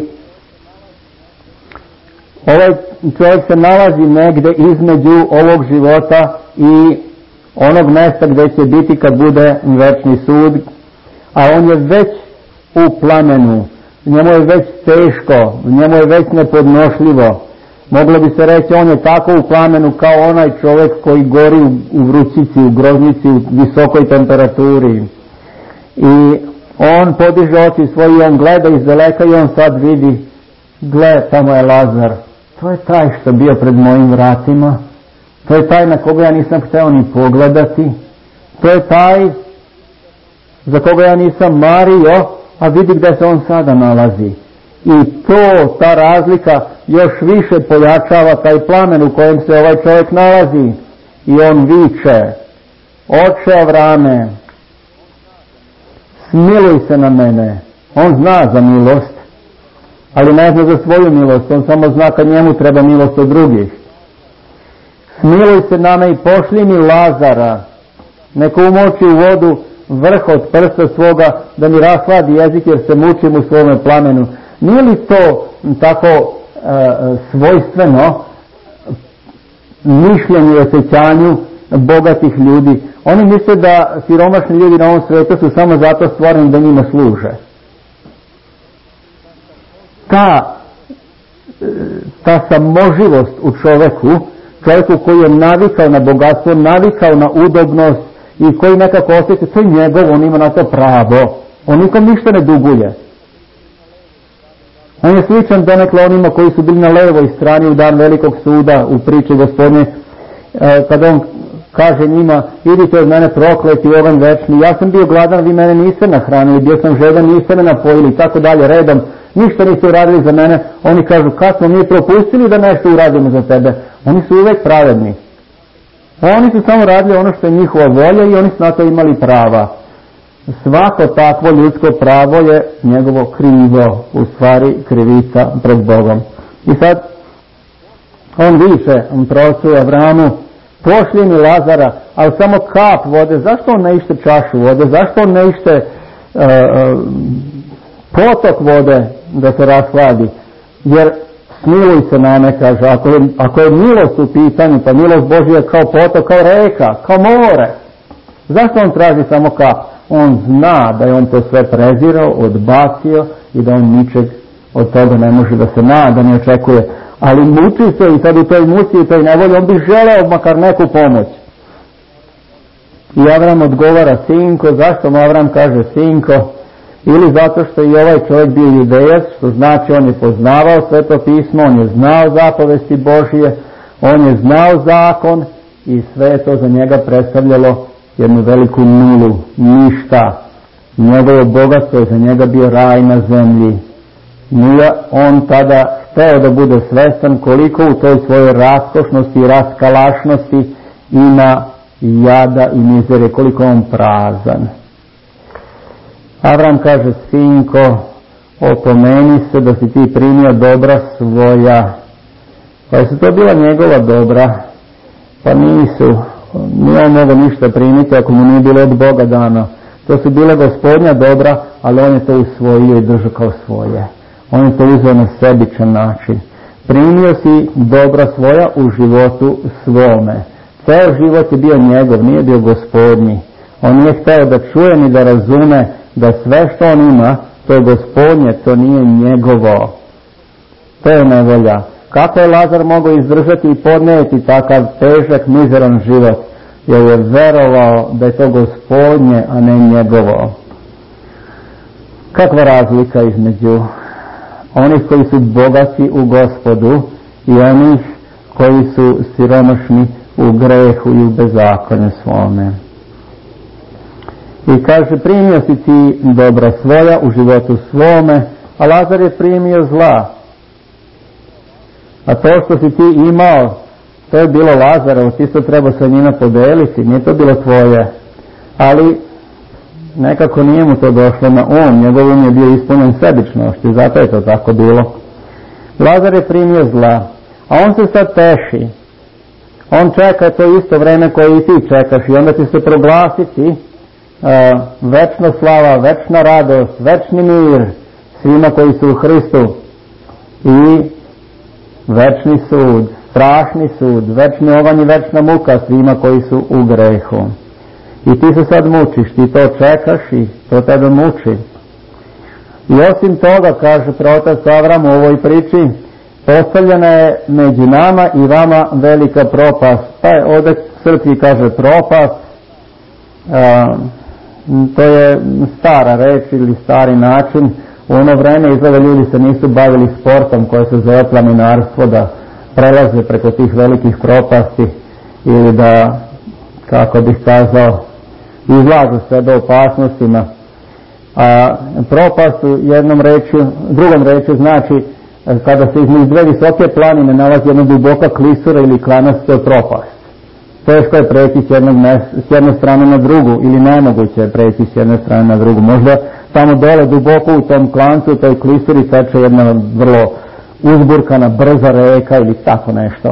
ovaj čovjek se nalazi negde između ovog života i onog mjesta gdje će biti kad bude večni sud, a on je već u plamenu, njemu je već teško, njemu je već nepodnošljivo. Moglo bi se reći, on je tako u plamenu kao onaj čovjek koji gori u vrućici, u groznici, u visokoj temperaturi. I on podiže oči svoje i on gleda iz daleka i on sad vidi, gle, tamo je Lazar. To je taj što bio pred mojim vratima. To je taj na koga ja nisam hteo ni pogledati. To je taj za koga ja nisam mario, a vidi gdje se on sada nalazi. I ta razlika još više pojačava taj plamen u kojem se ovaj čovjek nalazi. I on viče, Oče Avrame, smiluj se na mene. On zna za milost, ali ne zna za svoju milost. On samo zna kad njemu treba milost od drugih. Smiluj se na me i pošli mi Lazara, neka umoči u vodu vrh od prsta svoga, da mi rahladi jezik jer se mučim u svome plamenu. Nije li to tako svojstveno mišljenju i osjećanju bogatih ljudi? Oni misle da siromašni ljudi na ovom svijetu su samo zato stvoreni da njima služe. Ta samoživost u čovjeku koji je navikao na bogatstvo, navikao na udobnost i koji nekako osjeća, to je njegov, on ima na to pravo. On nikom ništa ne duguje. On je sličan donekle onima koji su bili na levoj strani u dan velikog suda u priči Gospodnje, kada on kaže njima, idite od mene prokleti ovan večni, ja sam bio gladan, vi mene niste nahranili, bio sam žedan, niste me napojili, tako dalje, redom, ništa niste uradili za mene. Oni kažu, kad smo mi propustili da nešto uradimo za tebe? Oni su uvek pravedni. Oni su samo radili ono što je njihova volja i oni su na to imali prava. Svako takvo ljudsko pravo je njegovo krivo, u stvari krivica pred Bogom. I sad on viče proroku Avramu, pošli mi Lazara, ali samo kap vode. Zašto on ne ište čašu vode? Zašto on ne ište potok vode da se rashladi? Jer smiluj se na me, kaže, ako je milost u pitanju, pa milost Božja kao potok, kao reka, kao more. Zašto on traži samo kap? On zna da je on to sve prezirao, odbacio i da on ničeg od toga ne može da se nada, ne očekuje. Ali muči se i sad u toj muci i toj nevolji, on bi želeo makar neku pomoć. I Avram odgovara, sinko, zašto mu Avram kaže sinko? Ili zato što i ovaj čovjek bio judejac, što znači on je poznavao Sveto pismo, on je znao zapovesti Božije, on je znao zakon i sve to za njega predstavljalo jednu veliku nulu, ništa. Njegovo bogatstvo je za njega bio raj na zemlji. Nije on tada hteo da bude svestan koliko u toj svojoj raskošnosti i raskalašnosti ima jada i mizere, koliko je on prazan. Avram kaže, sinko, opomeni se da si ti primio dobra svoja. Pa su to bila njegova dobra, pa nisu. Nije on mogao ništa primiti ako mu nije bilo od Boga dano. To su bila Gospodnja dobra, ali on je to usvojio i držao kao svoje. On je to uzeo na sebičan način. Primio si dobra svoja u životu svome. Ceo život je bio njegov, nije bio Gospodnji. On nije hteo da čuje ni da razume da sve što on ima To je Gospodnje, to nije njegovo. To je nevolja. Kako je Lazar mogao izdržati i podnijeti takav težak, mizeran život? Jer je verovao da je to Gospodnje, a ne njegovo. Kakva razlika između onih koji su bogati u Gospodu i onih koji su siromašni u grehu i u bezakonju svome. I kaže, primio si ti dobra svoja u životu svome, a Lazar je primio zla. A to što si ti imao, to je bilo Lazarovo, ti se treba sa njima podeliti, nije to bilo tvoje. Ali nekako nije mu to došlo na njegov je bio ispunjen sebičnošću, zato je to tako bilo. Lazar je primio zla, a on se sad teši. On čeka to isto vreme koje i ti čekaš i onda će se proglasiti večna slava, večna radost, večni mir svima koji su u Hristu i večni sud, strašni sud, večni oganj i večna muka svima koji su u grehu. I ti se sad mučiš, ti to čekaš i to tebe muči. I osim toga, kaže proroc Avram u ovoj priči, postavljena je među nama i vama velika propast. Pa je ovdje crkvi kaže propast, to je stara reč ili stari način. U ono vreme izgleda ljudi se nisu bavili sportom koje se zove planinarstvo, da prelaze preko tih velikih propasti ili da, kako bih kazao, izlažu sebe opasnostima. A propast u drugom rečju znači kada se između dve visoke planine nalazi jedna duboka klisura ili klanac, to je propast. Teško je preći s jedne strane na drugu ili nemoguće je preći s jedne strane na drugu. Možda tamo dole duboko u tom klancu, u toj klisuri teče jedna vrlo uzburkana, brza reka ili tako nešto.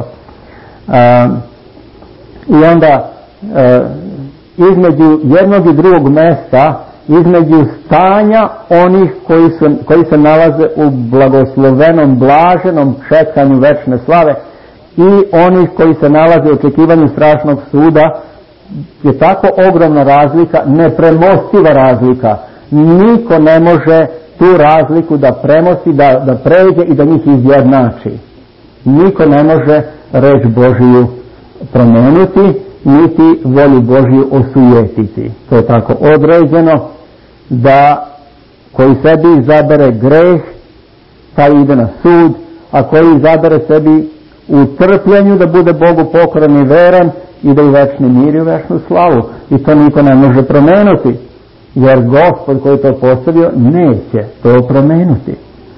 I onda između jednog i drugog mesta, između stanja onih koji se nalaze u blagoslovenom, blaženom čekanju večne slave i onih koji se nalaze u očekivanju strašnog suda, je tako ogromna razlika, nepremostiva razlika. Niko ne može tu razliku da premosti, da pređe i da njih izjednači. Niko ne može reč Božiju promijeniti, niti volju Božiju osujetiti. To je tako određeno da koji sebi izabere greh, taj ide na sud, a koji izabere sebi u trpljenju da bude Bogu pokoran i veran, ide u večni mir i u večnu slavu. I to niko ne može promijeniti, jer Gospod koji to postavio neće to promijeniti.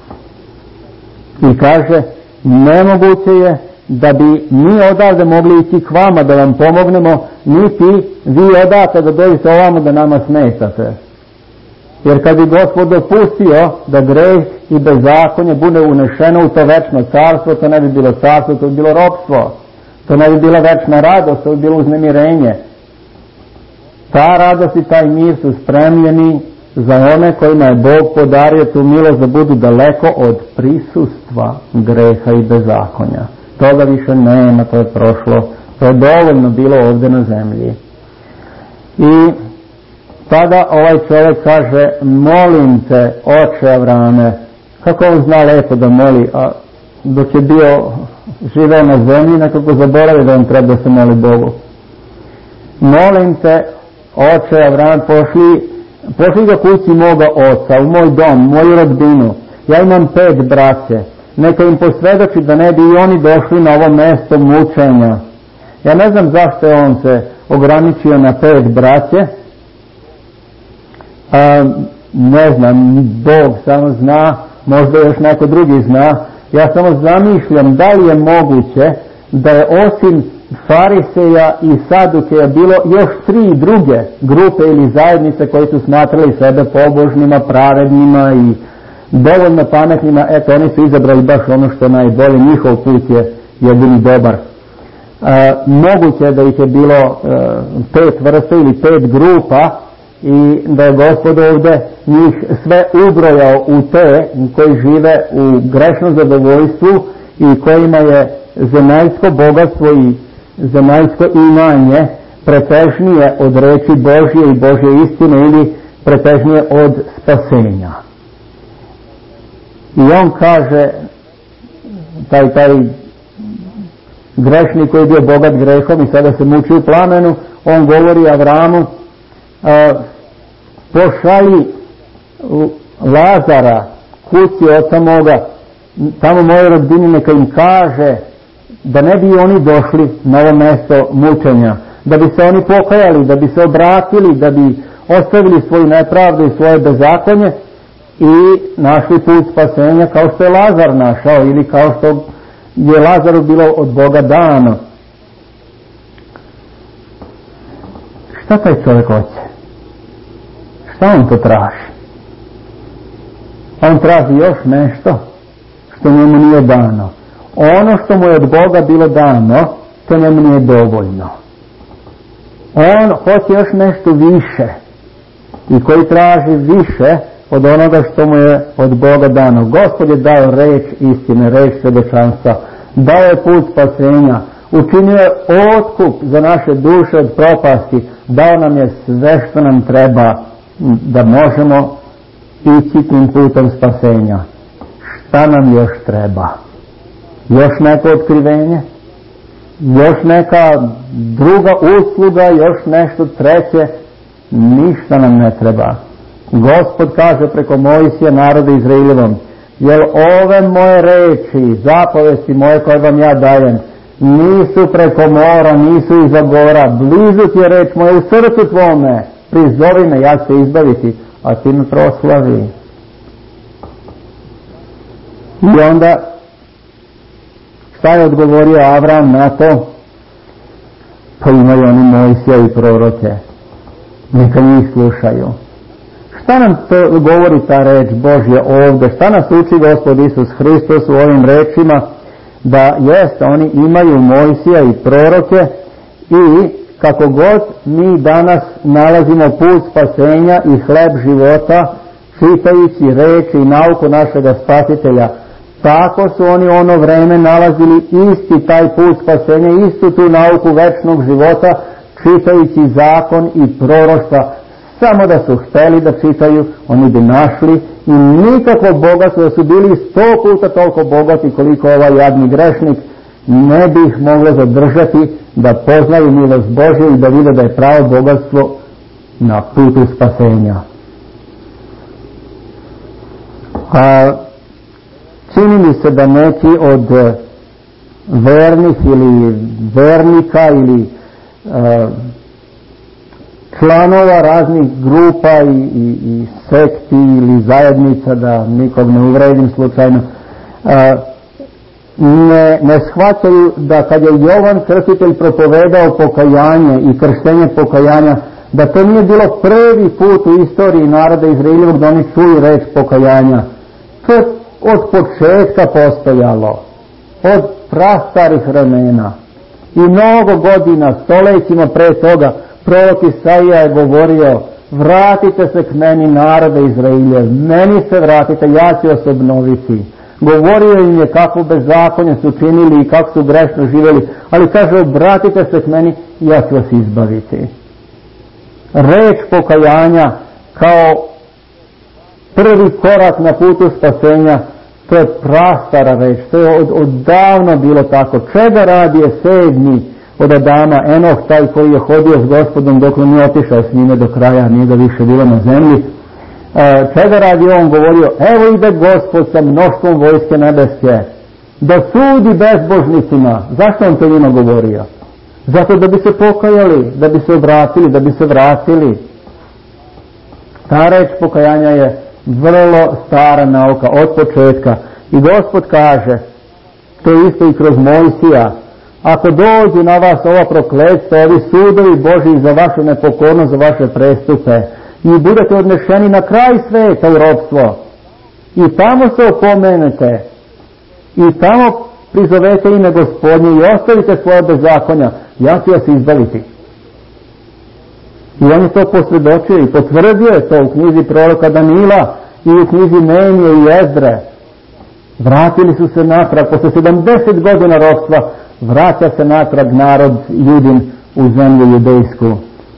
I kaže, nemoguće je da bi mi odavde mogli ići k vama da vam pomognemo, niti vi odate da dođete ovamo da nama smetate. Jer kad bi Gospod dopustio da greh i bezakonje bude unešeno u to večno carstvo, to ne bi bilo carstvo, to bi bilo ropstvo. To ne bi bila večna radost, to bi bilo uznemirenje. Ta radost i taj mir su spremljeni za one kojima je Bog podario tu milost da budu daleko od prisustva greha i bezakonja. Toga više nema, to je prošlo, to je dovoljno bilo ovdje na zemlji. I tada ovaj čovjek kaže, molim te, oče Avrame. Kako on zna lepo da moli, a dok je živeo na zemlji, nekako zaboravio da on treba da se moli Bogu. Molim te, oče Avram, pošli ga kući moga oca, u moj dom, moju rodbinu. Ja imam 5 braće. Neka im posvjedoči da ne bi i oni došli na ovo mjesto mučenja. Ja ne znam zašto je on se ograničio na 5 braće. Ne znam, Bog samo zna, možda još neko drugi zna. Ja samo zamišljam da li je moguće da je osim Fariseja i Sadukeja bilo još 3 druge grupe ili zajednice koji su smatrali sebe pobožnima, pravednima i dovoljno pametnima. Eto, oni su izabrali baš ono što je najbolje, njihov put je jedini dobar. Moguće je da ih je bilo 5 vrsta ili 5 grupa i da je Gospod ovdje njih sve ubrojao u te koji žive u grešnom zadovoljstvu i kojima je zemaljsko bogatstvo i zemaljsko imanje pretežnije od reči Božje i Božje istine ili pretežnije od spasenja. I on kaže, taj grešnik koji je bio bogat grehom i sada se muči u plamenu, on govori Avramu, pošalji Lazara kući oca moga, tamo moje rodbine, neka im kaže da ne bi oni došli na ovo mjesto mučenja, da bi se oni pokajali, da bi se obratili, da bi ostavili svoju nepravdu i svoje bezakonje i našli put spasenja kao što je Lazar našao ili kao što je Lazaru bilo od Boga dano. Šta taj čovjek hoće? Šta on to traži? On traži još nešto što njemu nije dano. Ono što mu je od Boga bilo dano, to njemu nije dovoljno. On hoće još nešto više i koji traži više od onoga što mu je od Boga dano. Gospod je dao reč istine, reč svjedočanstva, dao je put spasenja, učinio je otkup za naše duše od propasti, dao nam je sve što nam treba da možemo ići tim putom spasenja. Šta nam još treba? Još neko otkrivenje? Još neka druga usluga? Još nešto treće? Ništa nam ne treba. Gospod kaže preko Mojsija narodu Izraeljevom, jel ove moje reči, zapovesti moje koje vam ja dajem, nisu preko mora, nisu iza gora, blizu ti je reč moja u srcu tvome, prizovi me, ja ću te izbaviti, a ti me proslavi. I onda šta je odgovorio Avram na to? Pa imaju oni Mojsija i proroke, neka njih slušaju. Šta nam to govori ta reč Božja ovdje? Šta nas uči Gospod Isus Hristos u ovim rečima? Da jest, oni imaju Mojsija i proroke i kako god mi danas nalazimo put spasenja i hleb života, čitajući reči i nauku našega Spasitelja, tako su oni ono vreme nalazili isti taj put spasenja, istu tu nauku večnog života, čitajući zakon i proroštva. Samo da su hteli da čitaju, oni bi našli i nikakvo bogatstvo, da su bili 100 puta toliko bogati koliko ovaj jadni grešnik, ne bi ih moglo zadržati da poznaju milost Božju i da vide da je pravo bogatstvo na putu spasenja. A čini mi se da neki od vernih ili vernika ili članova raznih grupa i sekti ili zajednica, da nikog ne uvredim slučajno, ne shvaćaju da kad je Jovan Krstitelj propovedao pokajanje i krštenje pokajanja, da to nije bilo prvi put u istoriji naroda Izraeljevog da oni čuju reč pokajanja. To je od početka postojalo, od prastarih vremena i mnogo godina, stoljećima pre toga. Prorok Isaija je govorio, vratite se k meni narode Izraeljev, meni se vratite, ja ću vas obnoviti. Govorio im je kako bezakonje su činili i kako su grešno živjeli, ali kaže, obratite se k meni i ja ću vas izbaviti. Reč pokajanja kao prvi korak na putu spasenja, to je prastara reč, to je odavno bilo tako. Čega radi je 7. od Adama, Enoh, taj koji je hodio s Gospodom dok nije otišao s njime do kraja, nije ga više bilo na zemlji. Čega radi on? Govorio, evo ide Gospod sa mnoštvom vojske nebeske da sudi bezbožnicima. Zašto on to njima govorio? Zato da bi se pokajali, da bi se obratili, da bi se vratili. Ta reč pokajanja je vrlo stara nauka od početka i Gospod kaže, to je isto i kroz Mojsija, ako dođu na vas ova prokletstva, ovi sudovi Božji za vašu nepokornost, za vaše prestupe, i budete odnešeni na kraj sveta u ropstvo, i tamo se opomenete, i tamo prizovete ime Gospodnje i ostavite svoje bezakonja, ja ću vas izbaviti. I on je to posvjedočio i potvrdio je to u knjizi proroka Danila i u knjizi Nehemije i Ezdre. Vratili su se natrag, posle 70 godina ropstva, vraća se natrag narod Judin u zemlju judejsku,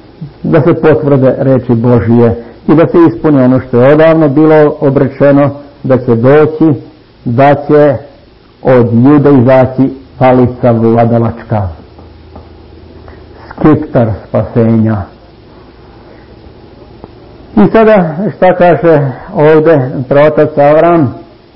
da se potvrde reči Božije i da se ispuni ono što je odavno bilo obrečeno da će doći, da će od Jude izaći palica vladalačka, skiptar spasenja. I sada šta kaže ovdje praotac Avram?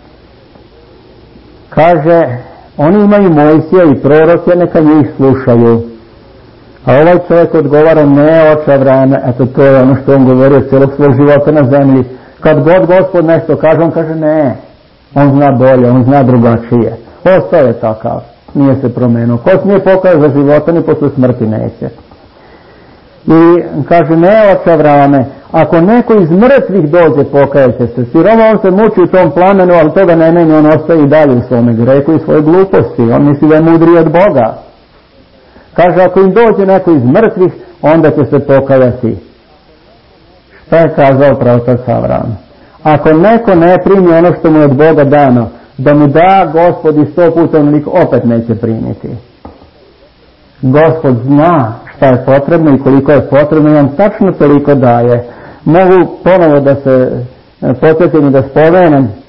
Kaže, oni imaju Mojsija i proroke, neka njih slušaju. A ovaj čovjek odgovara, ne, oče Avrame, eto to je ono što on govorio cijelog svog života na zemlji. Kad god Gospod nešto kaže, on kaže ne, on zna bolje, on zna drugačije. Ostao je takav, nije se promenuo. Ko se nije pokazao za života, ni posle smrti neće. I kaže, ne, oče Avrame, ako neko iz mrtvih dođe, pokajaće se. Siroma, on se muči u tom plamenu, ali toga ne menja, on ostaje i dalje u svome greku i svoje gluposti. On misli da je mudriji od Boga. Kaže, ako im dođe neko iz mrtvih, onda će se pokajati. Šta je kazao praotac Avram? Ako neko ne primi ono što mu je od Boga dano, da mu da Gospod i 100 puta onoliko, opet neće primiti. Gospod zna šta je potrebno i koliko je potrebno i on tačno toliko daje. Mogu ponovo da se podsjetim i da spomenem